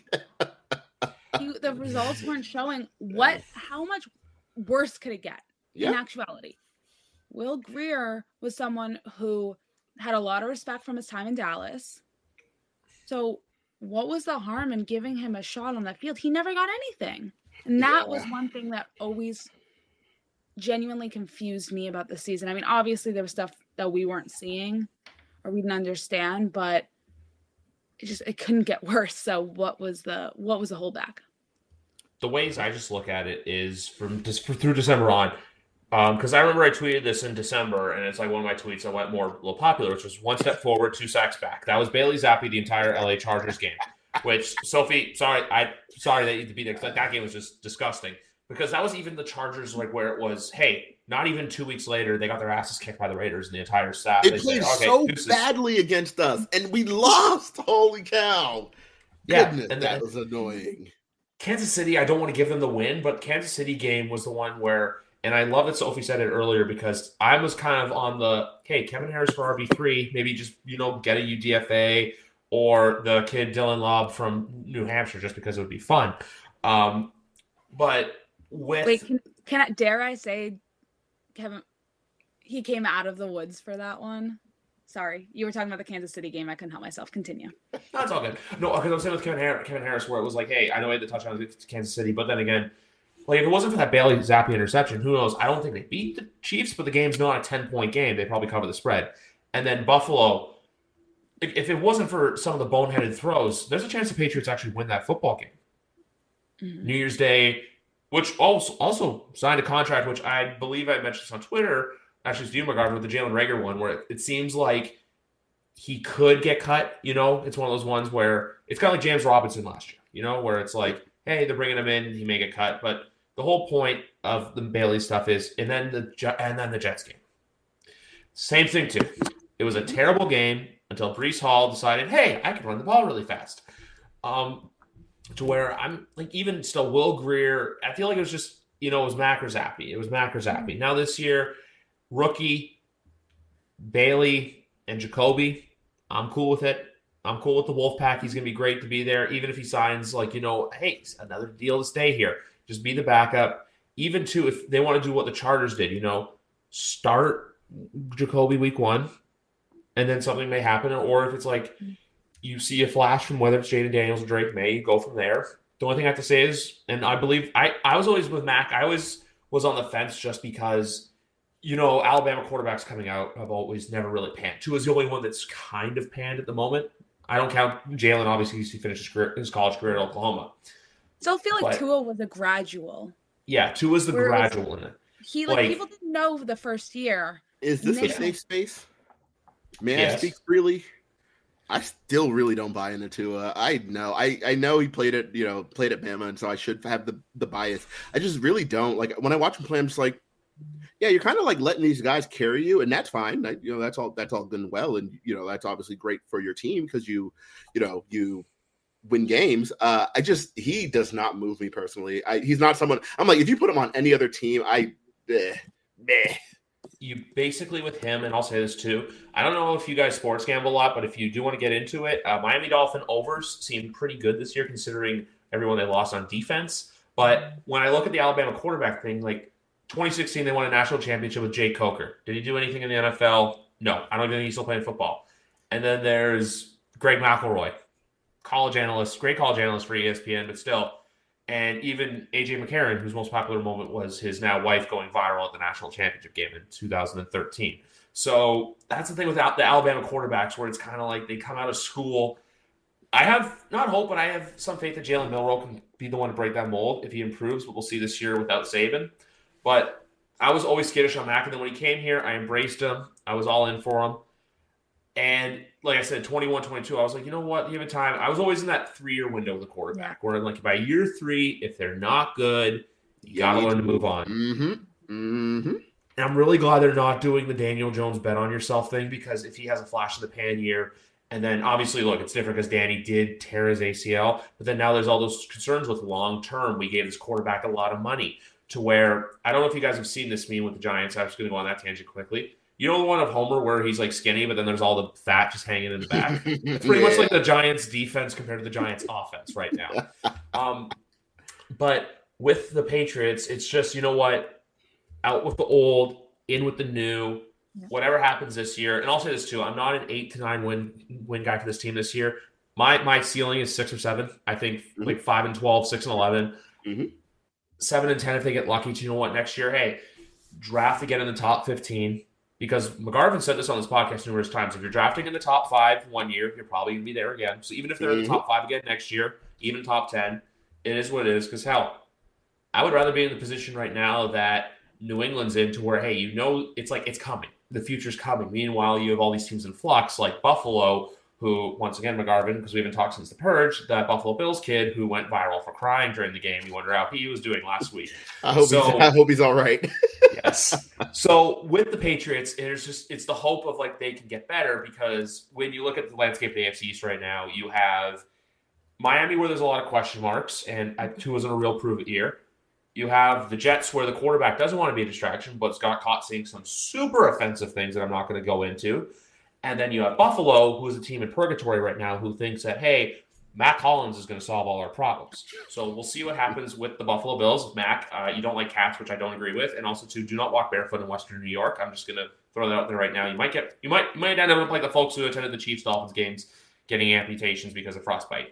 The results weren't showing how much worse could it get in actuality. Will Grier was someone who had a lot of respect from his time in Dallas. So what was the harm in giving him a shot on that field? He never got anything. And that was one thing that always genuinely confused me about the season. I mean, obviously there was stuff that we weren't seeing or we didn't understand, but it couldn't get worse. So what was the holdback? The ways I just look at it is through December on. Because I remember I tweeted this in December, and it's like one of my tweets that went a little popular, which was 1 step forward, 2 sacks back. That was Bailey Zappi the entire LA Chargers game. Which, Sophie, sorry that you had to be there, because that game was just disgusting. Because that was even the Chargers, like, where it was, hey, not even 2 weeks later, they got their asses kicked by the Raiders and the entire staff. They played so badly against us, and we lost. Holy cow! Goodness, that was annoying. Kansas City, I don't want to give them the win, but Kansas City game was the one where. And I love that Sophie said it earlier, because I was kind of on the, hey, Kevin Harris for RB3, maybe just, get a UDFA, or the kid Dylan Lobb from New Hampshire, just because it would be fun. But with... Wait, dare I say, Kevin, he came out of the woods for that one? Sorry, you were talking about the Kansas City game. I couldn't help myself. Continue. That's all good. No, because I'm saying with Kevin Harris, where it was like, hey, I know I had the touchdown to Kansas City, but then again, like, if it wasn't for that Bailey Zappi interception, who knows? I don't think they beat the Chiefs, but the game's not a 10-point game. They probably cover the spread. And then Buffalo, if it wasn't for some of the boneheaded throws, there's a chance the Patriots actually win that football game. Mm-hmm. New Year's Day, which also signed a contract, which I believe I mentioned this on Twitter, actually it's you, McGarvin, with the Jalen Reagor one, where it seems like he could get cut. It's one of those ones where it's kind of like James Robinson last year, where it's like, hey, they're bringing him in, he may get cut, but the whole point of the Bailey stuff is, and then the Jets game. Same thing too. It was a terrible game until Breece Hall decided, hey, I can run the ball really fast. To where I'm like, even still, Will Grier, I feel like it was just, it was Mac or Zappy. It was Mac or Zappy. Now this year, rookie, Bailey, and Jacoby, I'm cool with it. I'm cool with the Wolfpack. He's going to be great to be there, even if he signs, hey, another deal to stay here. Just be the backup. Even, too, if they want to do what the Chargers did, start Jacoby week 1, and then something may happen. Or if it's like you see a flash from whether it's Jaden Daniels or Drake May, go from there. The only thing I have to say is, and I believe I was always with Mac. I always was on the fence just because, Alabama quarterbacks coming out have always never really panned. Tua is the only one that's kind of panned at the moment. I don't count Jalen, obviously, he finished his college career at Oklahoma. Still feel like Tua was a gradual. Yeah, Tua's the gradual in it. People didn't know the first year. Is this a safe space? May I speak freely? I still really don't buy into Tua. I know he played at Bama, and so I should have the bias. I just really don't. Like, when I watch him play, I'm just like, yeah, you're kind of like letting these guys carry you, and that's fine. That's all good and well, and that's obviously great for your team because you win games. He does not move me personally. He's not someone. I'm like, if you put him on any other team, You basically, with him, and I'll say this too, I don't know if you guys sports gamble a lot, but if you do want to get into it, Miami Dolphin overs seem pretty good this year considering everyone they lost on defense. But when I look at the Alabama quarterback thing, like 2016, they won a national championship with Jake Coker. Did he do anything in the NFL? No. I don't even think he's still playing football. And then there's Greg McElroy, great college analyst for ESPN, but still. And even A.J. McCarron, whose most popular moment was his now wife going viral at the national championship game in 2013. So that's the thing with the Alabama quarterbacks, where it's kind of like they come out of school. I have not hope, but I have some faith that Jalen Milroe can be the one to break that mold if he improves, but we'll see this year without Saban. But I was always skittish on Mac, and then when he came here, I embraced him. I was all in for him. And like I said, 21, 22, I was like, you know what? Give it time. I was always in that 3-year window of the quarterback where, like, by year 3, if they're not good, you got to learn to move on. Mm-hmm. Mm-hmm. And I'm really glad they're not doing the Daniel Jones bet on yourself thing, because if he has a flash in the pan year, and then obviously, look, it's different because Danny did tear his ACL, but then now there's all those concerns with long-term. We gave this quarterback a lot of money to where, I don't know if you guys have seen this meme with the Giants. I was going to go on that tangent quickly. You know the one of Homer where he's like skinny, but then there's all the fat just hanging in the back? It's pretty much like the Giants defense compared to the Giants offense right now. But with the Patriots, it's just, you know what? Out with the old, in with the new. Whatever happens this year, and I'll say this too, I'm not an 8 to 9 win guy for this team this year. My ceiling is 6 or 7. I think like 5-12, 6-11, 7-10 if they get lucky. To, you know what, next year, hey, draft again in the top 15. Because McGarvin said this on this podcast numerous times. If you're drafting in the top 5 one year, you're probably going to be there again. So even if they're in the top 5 again next year, even top 10, it is what it is. Because, hell, I would rather be in the position right now that New England's in, to where, hey, it's like it's coming. The future's coming. Meanwhile, you have all these teams in flux, like Buffalo, who, once again, McGarvin, because we haven't talked since the Purge, that Buffalo Bills kid who went viral for crying during the game. You wonder how he was doing last week. I hope he's all right. Yes. So with the Patriots, it's the hope of, like, they can get better, because when you look at the landscape of the AFC East right now, you have Miami, where there's a lot of question marks, and Tua's in a real prove-it year. You have the Jets, where the quarterback doesn't want to be a distraction, but got caught seeing some super offensive things that I'm not going to go into. And then you have Buffalo, who is a team in purgatory right now, who thinks that, hey, Mac Hollins is going to solve all our problems. So we'll see what happens with the Buffalo Bills. Mac, you don't like cats, which I don't agree with. And also, too, do not walk barefoot in Western New York. I'm just going to throw that out there right now. You might end up like the folks who attended the Chiefs-Dolphins games getting amputations because of frostbite.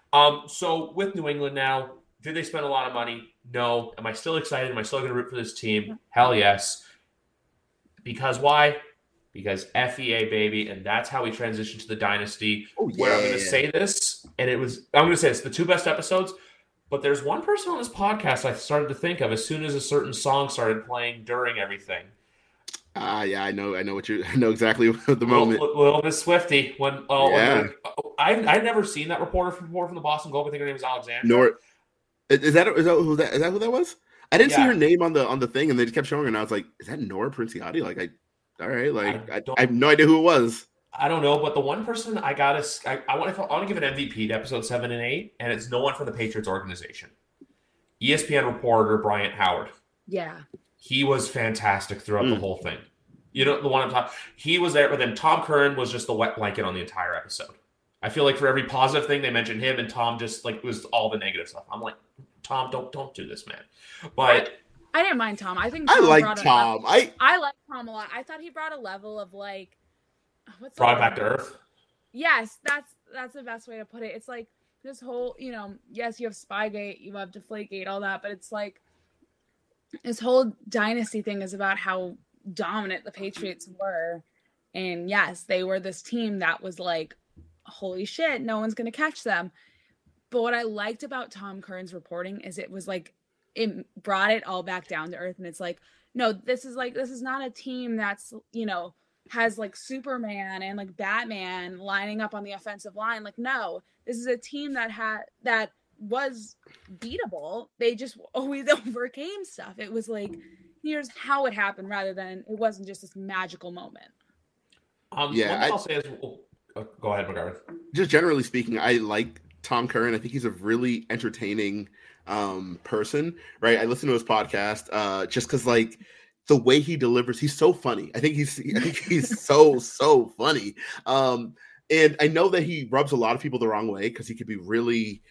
So with New England now, did they spend a lot of money? No. Am I still excited? Am I still going to root for this team? Hell yes. Because why? Because FEA, baby, and that's how we transition to the dynasty. Where I'm going to say this, and I'm going to say it's the 2 best episodes, but there's one person on this podcast I started to think of as soon as a certain song started playing during everything. Yeah, I know exactly the moment. Little Miss Swifty. I've never seen that reporter before from the Boston Globe. I think her name is Alexandra. Is that who that was? I didn't see her name on the thing, and they just kept showing her, and I was like, "Is that Nora Princiotti?" Like, All right, like I have no idea who it was. I don't know, but the one person I want to give an MVP to episode 7 and 8, and it's no one from the Patriots organization. ESPN reporter Bryant Howard. Yeah. He was fantastic throughout the whole thing. You know, the one I'm talking, he was there, but then Tom Curran was just the wet blanket on the entire episode. I feel like for every positive thing, they mentioned him, and Tom just like was all the negative stuff. I'm like, Tom, don't do this, man. But I didn't mind Tom. I think I like Tom. I like Tom a lot. I thought he brought a level of like, brought back to earth. Yes, that's the best way to put it. It's like this whole, you know, yes, you have Spygate, you have Deflategate, all that, but it's like this whole dynasty thing is about how dominant the Patriots were. And yes, they were this team that was like, holy shit, no one's going to catch them. But what I liked about Tom Curran's reporting is it was like, it brought it all back down to earth. And it's like, no, this is not a team that's, you know, has like Superman and like Batman lining up on the offensive line. Like, no, this is a team that was beatable. They just always overcame stuff. It was like, here's how it happened rather than it wasn't just this magical moment. One thing I'll say is, go ahead, McGarvin. Just generally speaking, I like Tom Curran. I think he's a really entertaining person, right? I listen to his podcast just because like the way he delivers, he's so funny. I think he's so funny. And I know that he rubs a lot of people the wrong way because he could be really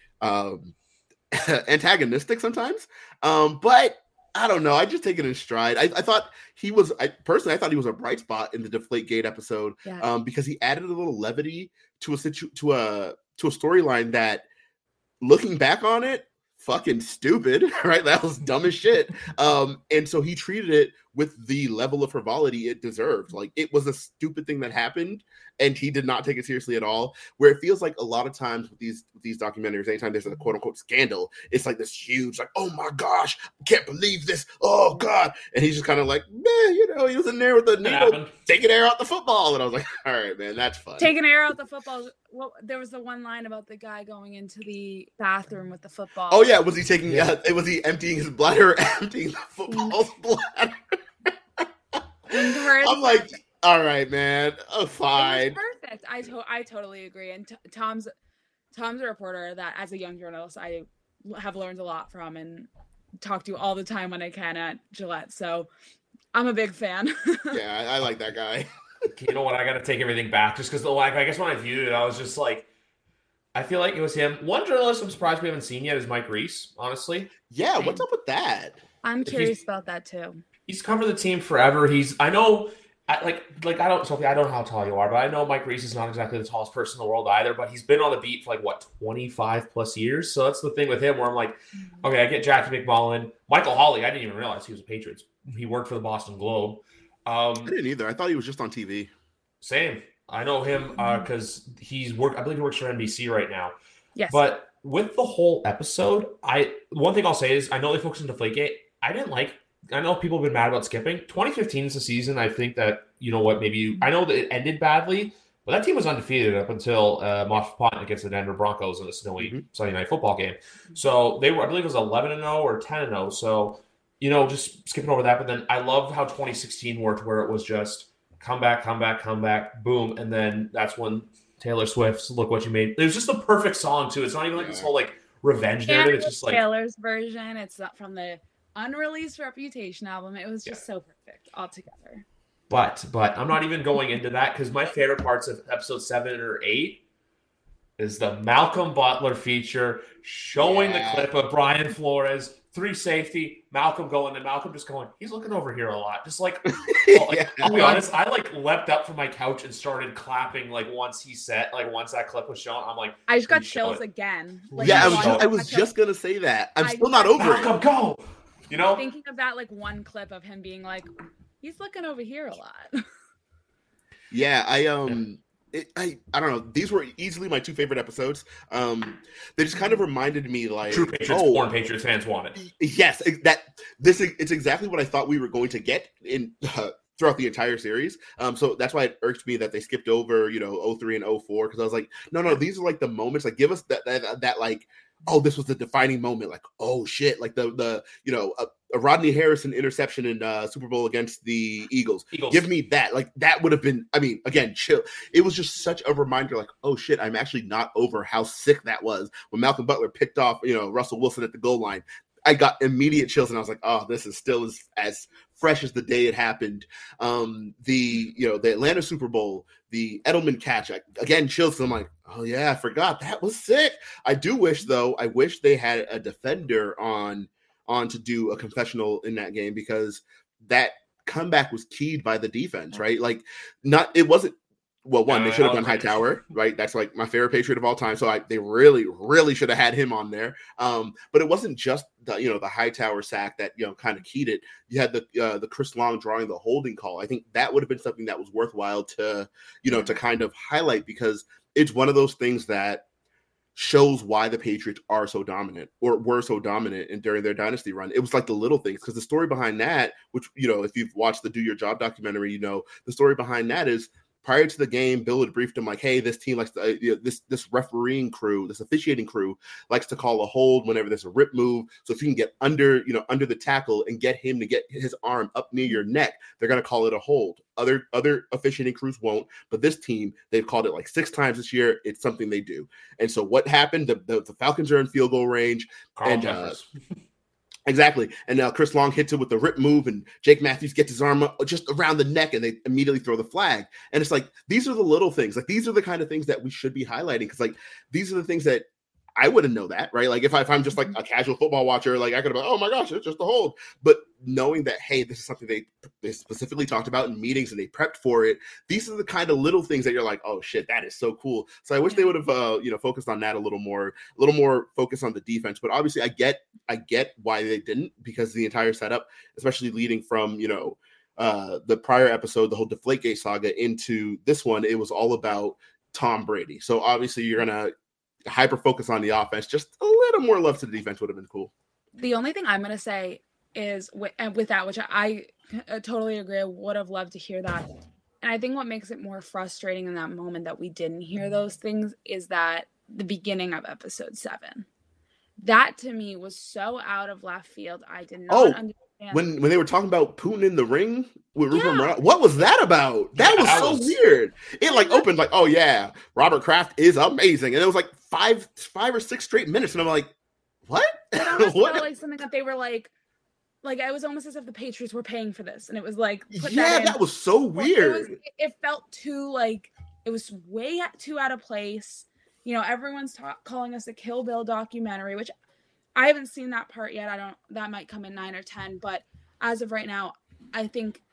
antagonistic sometimes. But I don't know. I just take it in stride. I thought he was. I thought he was a bright spot in the Deflategate episode because he added a little levity to a storyline that, looking back on it, fucking stupid, right? That was dumb as shit. And so he treated it with the level of frivolity it deserved. Like, it was a stupid thing that happened, and he did not take it seriously at all. Where it feels like a lot of times with these documentaries, anytime there's a quote unquote scandal, it's like this huge, like, oh my gosh, I can't believe this. Oh God. And he's just kind of like, man, you know, he was in there with the needle, taking air out the football. And I was like, all right, man, that's fun. Taking air out the football. Well, there was the one line about the guy going into the bathroom with the football. Oh yeah. Was he taking, was he emptying his bladder, emptying the football's bladder? I'm like, all right, man. Oh, fine. Perfect. I totally agree. And Tom's a reporter that, as a young journalist, I have learned a lot from and talk to all the time when I can at Gillette. So I'm a big fan. Yeah, I like that guy. You know what? I got to take everything back just because, like, I guess when I viewed it, I was just like, I feel like it was him. One journalist I'm surprised we haven't seen yet is Mike Reese, honestly. Yeah, what's up with that? I'm curious about that too. He's covered the team forever. I don't know how tall you are, but I know Mike Reese is not exactly the tallest person in the world either, but he's been on the beat for 25 plus years. So that's the thing with him where I'm like, okay, I get Jackie McMullen. Michael Hawley, I didn't even realize he was a Patriots. He worked for the Boston Globe. I didn't either. I thought he was just on TV. Same. I know him because I believe he works for NBC right now. Yes. But with the whole episode, one thing I'll say is I know they focus on Deflategate. I know people have been mad about skipping. 2015 is the season. I think that, you know what, I know that it ended badly, but that team was undefeated up until Mosh Punt against the Denver Broncos in the snowy Sunday night football game. So I believe it was 11-0 or 10-0. So, you know, just skipping over that. But then I love how 2016 worked, where it was just come back, boom. And then that's when Taylor Swift's Look What You Made. It was just the perfect song, too. It's not even like this whole revenge narrative. It's just like Taylor's version. It's not from the unreleased Reputation album. It was just so perfect altogether. But I'm not even going into that because my favorite parts of episode 7 or 8 is the Malcolm Butler feature showing the clip of Brian Flores, 3 safety, Malcolm going, and Malcolm just going, he's looking over here a lot. Just I'll be honest, I leapt up from my couch and started clapping once that clip was shown. I'm like, I just got chills again. I was just gonna say that. I'm still not over it. Malcolm, go! You know, thinking of that one clip of him being like, he's looking over here a lot. Yeah, I don't know. These were easily my 2 favorite episodes. They just kind of reminded me true Patriots, Patriots fans wanted. Yes, it's exactly what I thought we were going to get in throughout the entire series. So that's why it irked me that they skipped over, 03 and 04, because I was like, no, these are the moments. Give us that oh, this was the defining moment. Like, oh shit, like the a Rodney Harrison interception in Super Bowl against the Eagles. Give me that. Like, that would have been, I mean, again, chill. It was just such a reminder, like, oh shit, I'm actually not over how sick that was when Malcolm Butler picked off, Russell Wilson at the goal line. I got immediate chills, and I was like, oh, this is still as fresh as the day it happened. The Atlanta Super Bowl, the Edelman catch, again, chills. I'm like, oh yeah, I forgot. That was sick. I do wish, though, they had a defender on to do a confessional in that game, because that comeback was keyed by the defense, right? Like, it wasn't. Well, one, they should have done Hightower, right? That's like my favorite Patriot of all time. So they really, really should have had him on there. But it wasn't just the Hightower sack that kind of keyed it. You had the Chris Long drawing the holding call. I think that would have been something that was worthwhile to to kind of highlight, because it's one of those things that shows why the Patriots are so dominant, or were so dominant during their dynasty run. It was like the little things, because the story behind that, which if you've watched the Do Your Job documentary, the story behind that is, prior to the game, Bill had briefed him like, hey, this team likes to, this refereeing crew, this officiating crew likes to call a hold whenever there's a rip move. So if you can get under the tackle and get him to get his arm up near your neck, they're going to call it a hold. Other officiating crews won't, but this team, they've called it like 6 times this year. It's something they do. And so what happened? The Falcons are in field goal range. Exactly. And now Chris Long hits it with the rip move, and Jake Matthews gets his arm up just around the neck, and they immediately throw the flag. And it's like, these are the little things. Like, these are the kind of things that we should be highlighting, because like, these are the things that I wouldn't know that, right? Like, if I'm just like a casual football watcher, like, I could have been, oh my gosh, it's just a hold. But knowing that, hey, this is something they specifically talked about in meetings and they prepped for it. These are the kind of little things that you're like, oh shit, that is so cool. So I wish they would have, focused on that a little more focus on the defense. But obviously I get why they didn't, because the entire setup, especially leading from, the prior episode, the whole Deflategate saga, into this one, it was all about Tom Brady. So obviously you're going to hyper focus on the offense. Just a little more love to the defense would have been cool. The only thing I'm going to say is with that, which I totally agree, I would have loved to hear that. And I think what makes it more frustrating in that moment that we didn't hear those things is that the beginning of episode 7, that to me was so out of left field. I did not understand. When they were talking about Putin in the ring with Rupert Murdoch, what was that about? That was so weird. It opened like, oh yeah, Robert Kraft is amazing, and it was like five or 6 straight minutes, and I'm like, what? It almost felt like something that they were like it was almost as if the Patriots were paying for this, and it was like, that was so weird. It felt too like it was way too out of place. Everyone's calling us a Kill Bill documentary, which I haven't seen that part yet. That might come in 9 or 10, but as of right now, I think,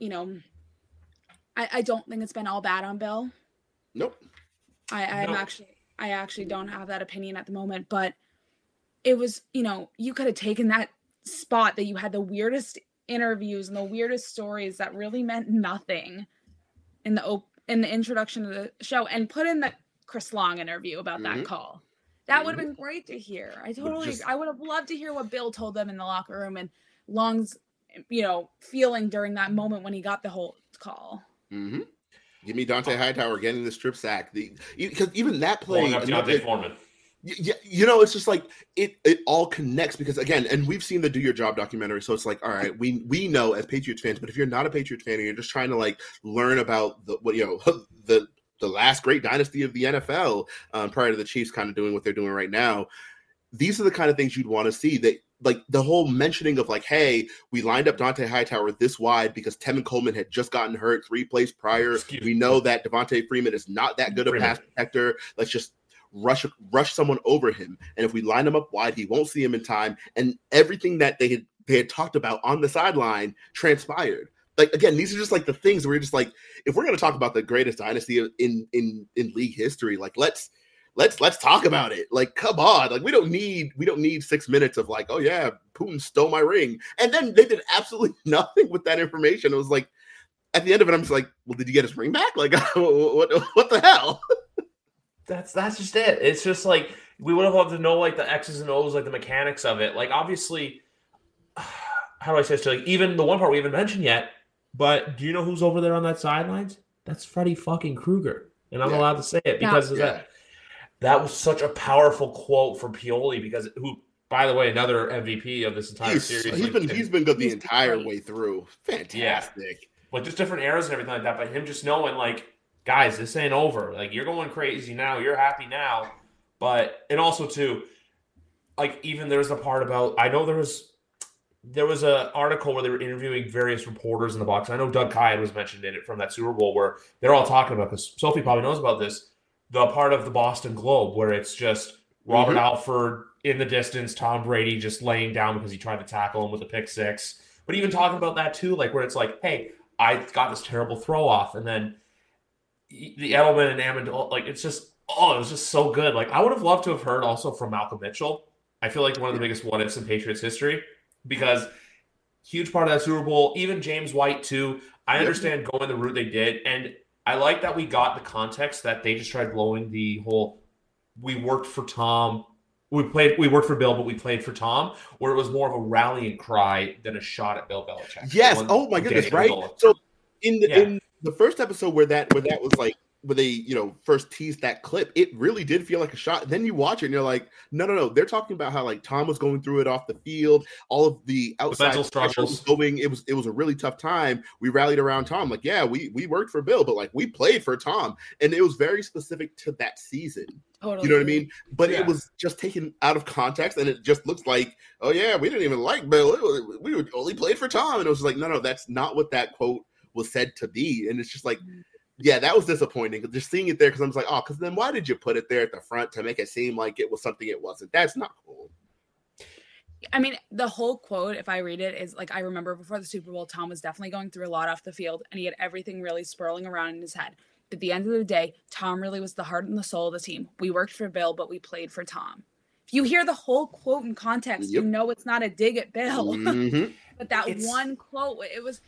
I don't think it's been all bad on Bill. Nope. I actually don't have that opinion at the moment, but it was, you could have taken that spot that you had the weirdest interviews and the weirdest stories that really meant nothing in the introduction of the show, and put in the Chris Long interview about that call. That would have been great to hear. I would have loved to hear what Bill told them in the locker room, and Long's, feeling during that moment when he got the whole call. Mm-hmm. Give me Dante Hightower getting the strip sack. Because even that play, Foreman. It's just like it all connects, because again, and we've seen the Do Your Job documentary, so it's like, all right, we know as Patriots fans, but if you're not a Patriots fan and you're just trying to like learn about the last great dynasty of the NFL, prior to the Chiefs kind of doing what they're doing right now, these are the kind of things you'd want to see. That, like, the whole mentioning of like, hey, we lined up Dante Hightower this wide because Tevin Coleman had just gotten hurt 3 plays prior. We know that Devontae Freeman is not that good a pass protector. Let's just rush someone over him. And if we line him up wide, he won't see him in time. And everything that they had talked about on the sideline transpired. Like, again, these are just like the things where you're just like, if we're going to talk about the greatest dynasty in league history, like let's talk about it. Like, come on, like we don't need 6 minutes of like, oh yeah, Putin stole my ring, and then they did absolutely nothing with that information. It was like, at the end of it, I'm just like, well, did you get his ring back? Like, what the hell? That's just it. It's just like, we would have loved to know like the X's and O's, like the mechanics of it. Like, obviously, how do I say this? Like, even the one part we haven't mentioned yet. But do you know who's over there on that sidelines? That's Freddy fucking Krueger. And I'm allowed to say it because of that. That was such a powerful quote from Pioli because by the way, another MVP of this entire series. He's been good the entire great. way through. Fantastic. Like just different eras and everything like that. But him just knowing, like, guys, this ain't over. Like, you're going crazy now. You're happy now. But, and also too, like, even there's a part about, I know there was an article where they were interviewing various reporters in the box. I know Doug Kyan was mentioned in it from that Super Bowl where they're all talking about, because Sophie probably knows about this, the part of the Boston Globe where it's just Robert Alford in the distance, Tom Brady just laying down because he tried to tackle him with a pick six. But even talking about that too, like where it's like, hey, I got this terrible throw off, and then the Edelman and Amendola, like it's just, it was just so good. Like I would have loved to have heard also from Malcolm Mitchell. I feel like one of the biggest what ifs in Patriots history because huge part of that Super Bowl, even James White too. I understand going the route they did, and I like that we got the context that they just tried blowing the whole we worked for Tom. We worked for Bill, but we played for Tom, where it was more of a rallying cry than a shot at Bill Belichick. Yes. Oh my goodness. Right. So in the first episode where that was like, where they, first teased that clip, it really did feel like a shot. And then you watch it and you're like, no. They're talking about how like Tom was going through it off the field, all of the outside struggles going. It was a really tough time. We rallied around Tom. Like, yeah, we worked for Bill, but like we played for Tom. And it was very specific to that season. Totally. You know what I mean? But it was just taken out of context, and it just looks like, oh yeah, we didn't even like Bill. We only played for Tom. And it was like, no, that's not what that quote was said to be. And it's just like, yeah, that was disappointing. Just seeing it there, because I was like, oh, because then why did you put it there at the front to make it seem like it was something it wasn't? That's not cool. I mean, the whole quote, if I read it, is like, I remember before the Super Bowl, Tom was definitely going through a lot off the field, and he had everything really swirling around in his head. But at the end of the day, Tom really was the heart and the soul of the team. We worked for Bill, but we played for Tom. If you hear the whole quote in context, you know it's not a dig at Bill. But that one quote, it was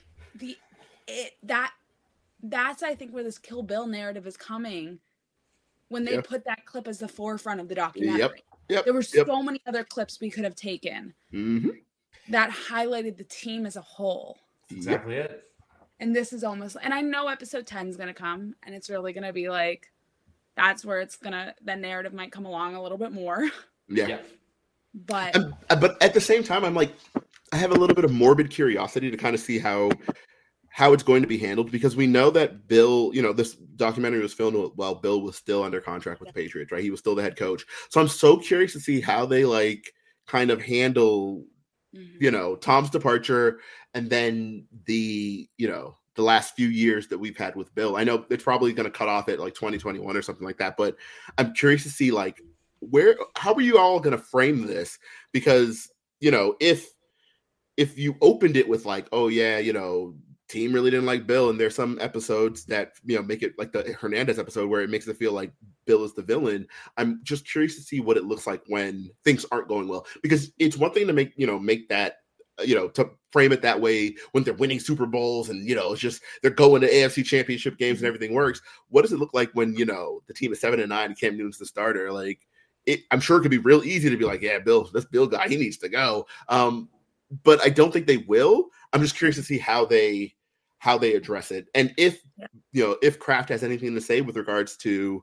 that's I think where this Kill Bill narrative is coming, when they put that clip as the forefront of the documentary. There were so many other clips we could have taken that highlighted the team as a whole. Exactly it. And this is almost, and I know episode 10 is going to come, and it's really going to be like, that's where the narrative might come along a little bit more. Yeah. But at the same time, I'm like, I have a little bit of morbid curiosity to kind of see how it's going to be handled, because we know that Bill, this documentary was filmed while Bill was still under contract with the Patriots, right? He was still the head coach. So I'm so curious to see how they like kind of handle, Tom's departure, and then the last few years that we've had with Bill. I know it's probably going to cut off at like 2021 or something like that, but I'm curious to see like how are you all going to frame this? Because, if you opened it with like, oh yeah, team really didn't like Bill, and there's some episodes that make it like the Hernandez episode where it makes it feel like Bill is the villain. I'm just curious to see what it looks like when things aren't going well, because it's one thing to make that to frame it that way when they're winning Super Bowls and it's just they're going to AFC Championship games and everything works. What does it look like when the team is 7-9 and Cam Newton's the starter? Like I'm sure it could be real easy to be like, yeah, this Bill guy, he needs to go. But I don't think they will. I'm just curious to see how they address it, and if Kraft has anything to say with regards to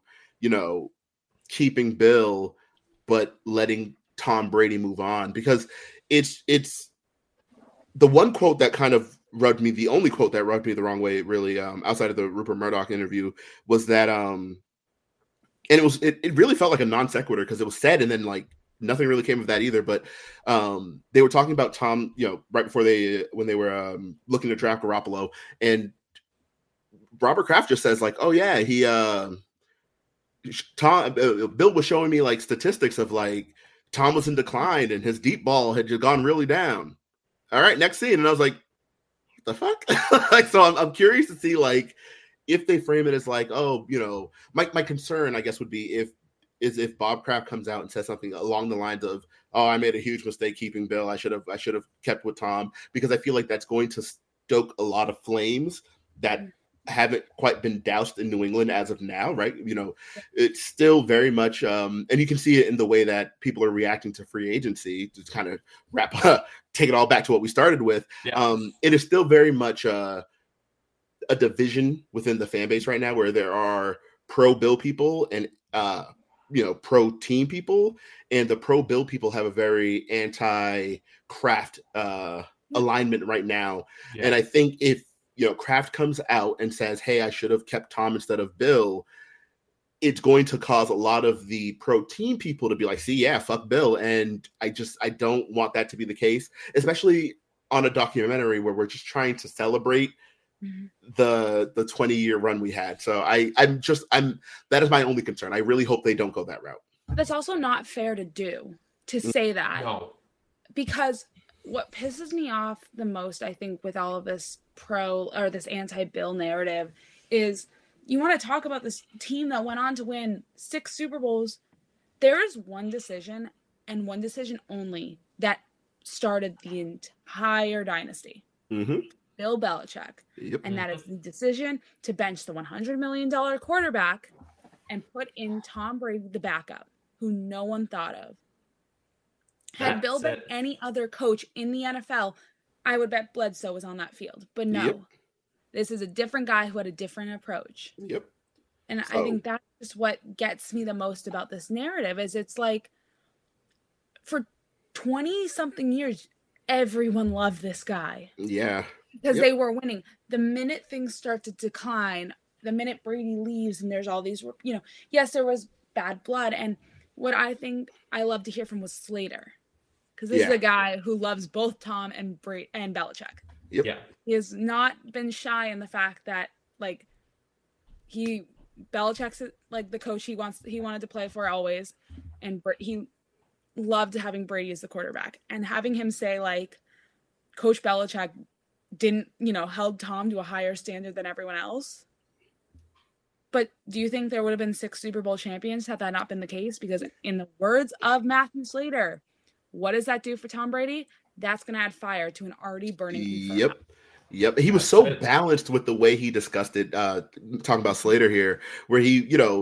keeping Bill but letting Tom Brady move on, because it's the one quote that kind of rubbed me, the only quote that rubbed me the wrong way, really, outside of the Rupert Murdoch interview, was that and it really felt like a non sequitur, because it was said and then like nothing really came of that either. But they were talking about Tom, right before when they were looking to draft Garoppolo, and Robert Kraft just says like, oh yeah, Bill was showing me like statistics of like Tom was in decline and his deep ball had just gone really down. All right, next scene. And I was like, what the fuck? Like, so I'm curious to see like if they frame it as like, oh, my concern, I guess, would be if Bob Kraft comes out and says something along the lines of, oh, I made a huge mistake keeping Bill. I should have kept with Tom, because I feel like that's going to stoke a lot of flames that haven't quite been doused in New England as of now, right? It's still very much, and you can see it in the way that people are reacting to free agency, to kind of take it all back to what we started with. Yeah. It is still very much a division within the fan base right now, where there are pro Bill people and pro team people, and the pro Bill people have a very anti-Kraft alignment right now. Yeah. And I think if Kraft comes out and says, hey, I should have kept Tom instead of Bill, it's going to cause a lot of the pro team people to be like, see, yeah, fuck Bill. And I don't want that to be the case, especially on a documentary where we're just trying to celebrate the 20-year run we had. So that is my only concern. I really hope they don't go that route. That's also not fair to say that. No. Because what pisses me off the most, I think, with all of this this anti-Bill narrative is you want to talk about this team that went on to win 6 Super Bowls. There is one decision and one decision only that started the entire dynasty. Mm-hmm. Bill Belichick. Yep. And that is the decision to bench the $100 million quarterback and put in Tom Brady, the backup, who no one thought of. Had Bill been any other coach in the NFL, I would bet Bledsoe was on that field. But no. Yep. This is a different guy who had a different approach. Yep. And I think that's just what gets me the most about this narrative is it's like for 20-something years, everyone loved this guy. Yeah. Because they were winning. The minute things start to decline, the minute Brady leaves and there's all these, yes, there was bad blood. And what I think I love to hear from was Slater. Because this is a guy who loves both Tom and Belichick. Yep. Yeah. He has not been shy in the fact that Belichick's the coach he wanted to play for always, and he loved having Brady as the quarterback, and having him say Coach Belichick didn't held Tom to a higher standard than everyone else. But do you think there would have been 6 Super Bowl champions had that not been the case? Because in the words of Matthew Slater, what does that do for Tom Brady? That's going to add fire to an already burning inferno. Yep. He was so balanced with the way he discussed it, talking about Slater here, where he,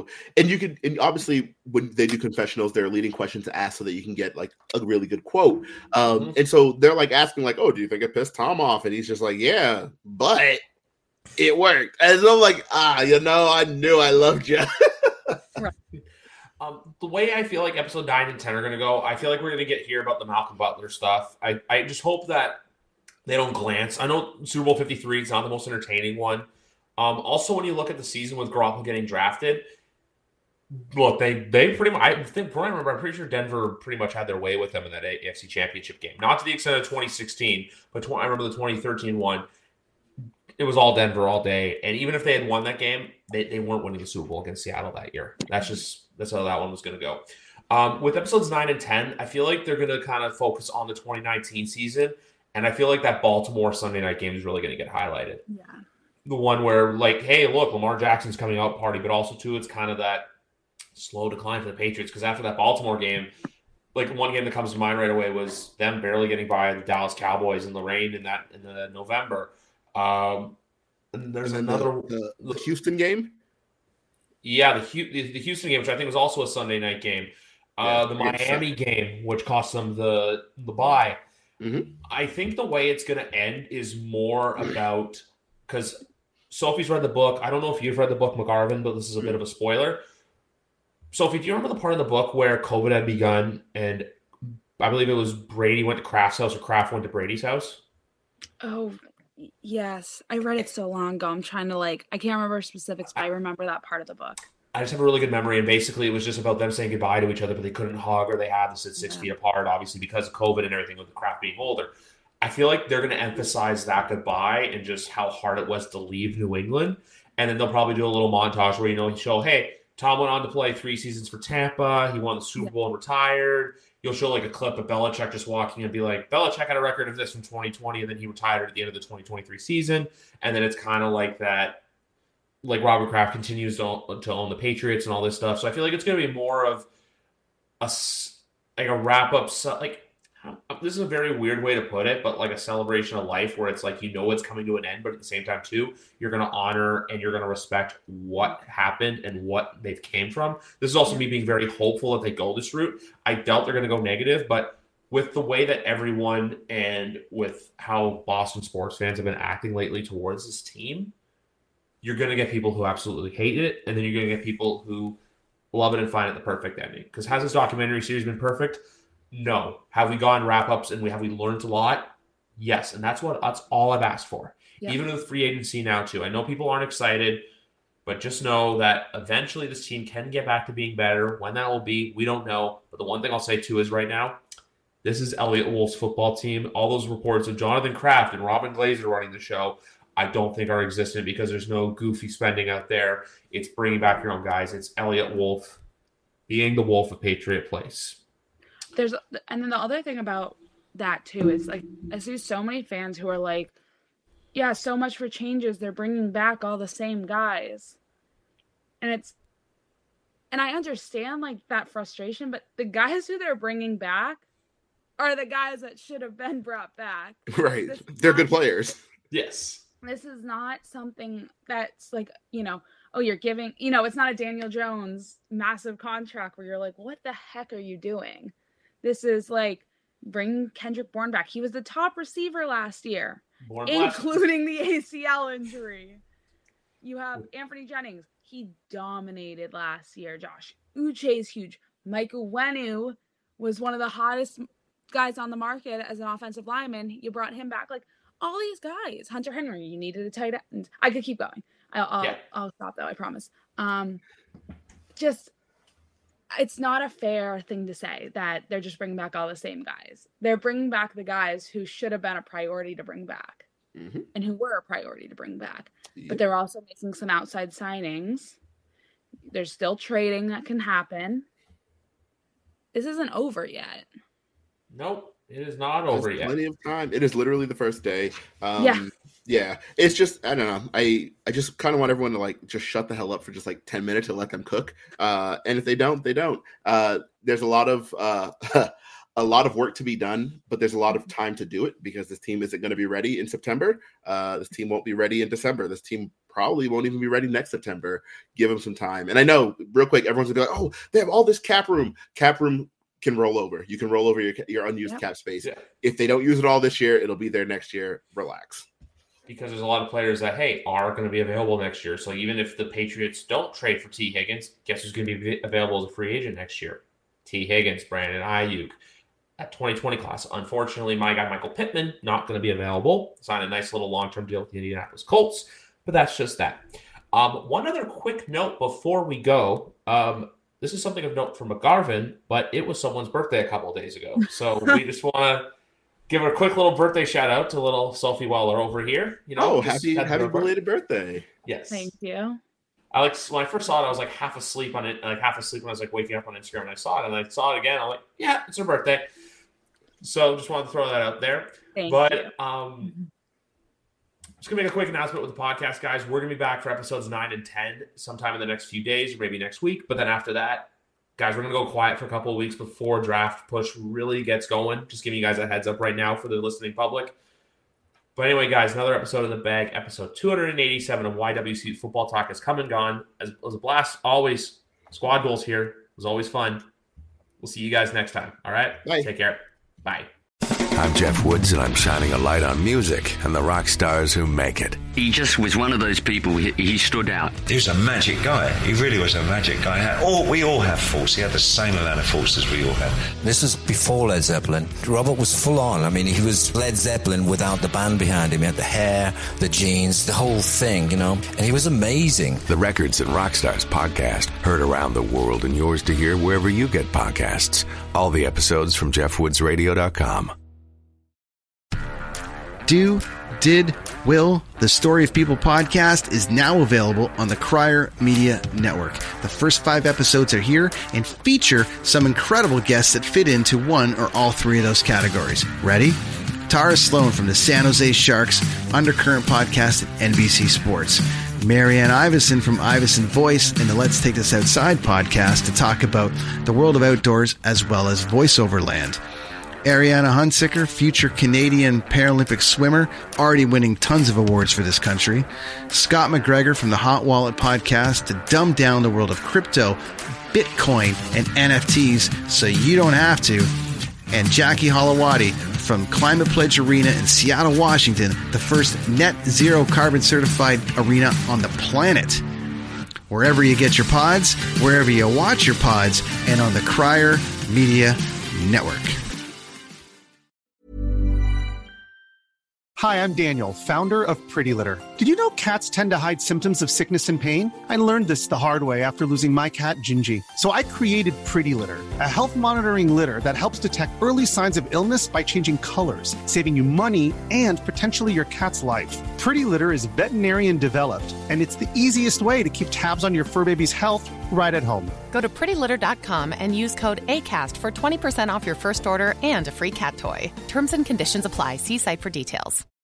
and obviously when they do confessionals, there are leading questions to ask so that you can get a really good quote. And so they're asking oh, do you think it pissed Tom off? And he's just like, yeah, but it worked. And so I'm I knew I loved you. Right. The way I feel like episode 9 and 10 are going to go, I feel like we're going to hear about the Malcolm Butler stuff. I just hope that they don't glance. I know Super Bowl 53 is not the most entertaining one. Also, when you look at the season with Garoppolo getting drafted, look, they pretty much, I'm pretty sure Denver pretty much had their way with them in that AFC Championship game. Not to the extent of 2016, but I remember the 2013 one. It was all Denver all day. And even if they had won that game, they weren't winning the Super Bowl against Seattle that year. That's how that one was going to go. With episodes 9 and 10, I feel like they're going to kind of focus on the 2019 season. And I feel like that Baltimore Sunday night game is really going to get highlighted. Yeah. The one where hey, look, Lamar Jackson's coming out party, but also too, it's kind of that slow decline for the Patriots. Because after that Baltimore game, one game that comes to mind right away was them barely getting by the Dallas Cowboys in the rain in the November. And there's another the Houston game. Yeah, the Houston game, which I think was also a Sunday night game. The Miami game, which cost them the bye. Mm-hmm. I think the way it's going to end is more about, because Sophie's read the book. I don't know if you've read the book, McGarvin, but this is a bit of a spoiler. Sophie, do you remember the part of the book where COVID had begun and I believe it was Brady went to Kraft's house or Kraft went to Brady's house? Oh, yes. I read it so long ago. I'm trying to I can't remember specifics, but I remember that part of the book. I just have a really good memory, and basically it was just about them saying goodbye to each other, but they couldn't hug, or they had to sit 6 feet apart, obviously because of COVID and everything with the Kraft being older. I feel like they're going to emphasize that goodbye and just how hard it was to leave New England, and then they'll probably do a little montage where, you show, hey, Tom went on to play 3 seasons for Tampa, he won the Super Bowl and retired. You'll show a clip of Belichick just walking and be like, Belichick had a record of this from 2020, and then he retired at the end of the 2023 season, and then it's kind of like that. Robert Kraft continues to own the Patriots and all this stuff. So I feel like it's going to be more of a wrap-up. This is a very weird way to put it, but a celebration of life where it's it's coming to an end, but at the same time, too, you're going to honor and you're going to respect what happened and what they've came from. This is also me being very hopeful that they go this route. I doubt they're going to go negative, but with the way that everyone and with how Boston sports fans have been acting lately towards this team, you're going to get people who absolutely hate it, and then you're going to get people who love it and find it the perfect ending. Because has this documentary series been perfect? No. Have we gone wrap-ups and have we learned a lot? Yes, and that's all I've asked for. Yep. Even with free agency now too. I know people aren't excited, but just know that eventually this team can get back to being better. When that will be, we don't know. But the one thing I'll say too is right now, this is Elliott Wolf's football team. All those reports of Jonathan Kraft and Robin Glazer running the show, I don't think are existent because there's no goofy spending out there. It's bringing back your own guys. It's Elliott Wolf being the Wolf of Patriot Place. And then the other thing about that too is like I see so many fans who are like, yeah, so much for changes. They're bringing back all the same guys. And I understand like that frustration, but the guys who they're bringing back are the guys that should have been brought back. Right. They're good players. Yes. This is not something that's like, oh, you're giving, it's not a Daniel Jones massive contract where you're like, what the heck are you doing? This is like, bring Kendrick Bourne back. He was the top receiver last year, including the ACL injury. You have Anthony Jennings. He dominated last year. Josh Uche's huge. Michael Wenu was one of the hottest guys on the market as an offensive lineman. You brought him back. Like, all these guys. Hunter Henry, you needed a tight end. I could keep going. I'll stop though, I promise. It's not a fair thing to say that they're just bringing back all the same guys. They're bringing back the guys who should have been a priority to bring back and who were a priority to bring back. Yep. But they're also making some outside signings. There's still trading that can happen. This isn't over yet. Nope. It is not over yet. Plenty of time. It is literally the first day. Yeah. It's just, I don't know. I just kind of want everyone to like just shut the hell up for just like 10 minutes and let them cook. And if they don't, they don't. There's a lot of work to be done, but there's a lot of time to do it because this team isn't going to be ready in September. This team won't be ready in December. This team probably won't even be ready next September. Give them some time. And I know, real quick, everyone's going to be like, oh, they have all this cap room. Cap room can roll over. You can roll over your unused cap space. Yeah. If they don't use it all this year, it'll be there next year. Relax. Because there's a lot of players that, are going to be available next year. So even if the Patriots don't trade for T. Higgins, guess who's going to be available as a free agent next year? T. Higgins, Brandon Ayuk. At 2020 class. Unfortunately, my guy Michael Pittman, not going to be available. Signed a nice little long-term deal with the Indianapolis Colts, but that's just that. One other quick note before we go. This is something of note from McGarvin, but it was someone's birthday a couple of days ago. So we just want to give her a quick little birthday shout out to little Sophie Waller over here. Happy belated birthday. Yes. Thank you. Alex, when I first saw it, I was like half asleep on it, when I was like waking up on Instagram and I saw it, and I saw it again. I'm like, yeah, it's her birthday. So just wanted to throw that out there. Thank you. Just going to make a quick announcement with the podcast, guys. We're going to be back for episodes 9 and 10 sometime in the next few days or maybe next week. But then after that, guys, we're going to go quiet for a couple of weeks before draft push really gets going. Just giving you guys a heads up right now for the listening public. But anyway, guys, another episode in the bag. Episode 287 of YWC Football Talk has come and gone. It was a blast. Always squad goals here. It was always fun. We'll see you guys next time. All right? Bye. Take care. Bye. I'm Jeff Woods, and I'm shining a light on music and the rock stars who make it. He just was one of those people, he stood out. He was a magic guy. He really was a magic guy. We all have faults. He had the same amount of faults as we all had. This was before Led Zeppelin. Robert was full on. I mean, he was Led Zeppelin without the band behind him. He had the hair, the jeans, the whole thing, and he was amazing. The Records and Rockstars podcast, heard around the world and yours to hear wherever you get podcasts. All the episodes from JeffWoodsRadio.com. Do, Did, Will, the Story of People podcast is now available on the Crier Media Network. The first 5 episodes are here and feature some incredible guests that fit into one or all 3 of those categories. Ready? Tara Sloan from the San Jose Sharks Undercurrent podcast at NBC Sports. Marianne Iveson from Iveson Voice and the Let's Take This Outside podcast to talk about the world of outdoors as well as voiceover land. Ariana Hunsicker, future Canadian Paralympic swimmer, already winning tons of awards for this country. Scott McGregor from the Hot Wallet podcast to dumb down the world of crypto, Bitcoin, and NFTs so you don't have to. And Jackie Holowati from Climate Pledge Arena in Seattle, Washington, the first net zero carbon certified arena on the planet. wherever you get your pods, wherever you watch your pods, and on the Crier Media Network. Hi, I'm Daniel, founder of Pretty Litter. Did you know cats tend to hide symptoms of sickness and pain? I learned this the hard way after losing my cat, Gingy. So I created Pretty Litter, a health monitoring litter that helps detect early signs of illness by changing colors, saving you money and potentially your cat's life. Pretty Litter is veterinarian developed, and it's the easiest way to keep tabs on your fur baby's health right at home. Go to prettylitter.com and use code ACAST for 20% off your first order and a free cat toy. Terms and conditions apply. See site for details.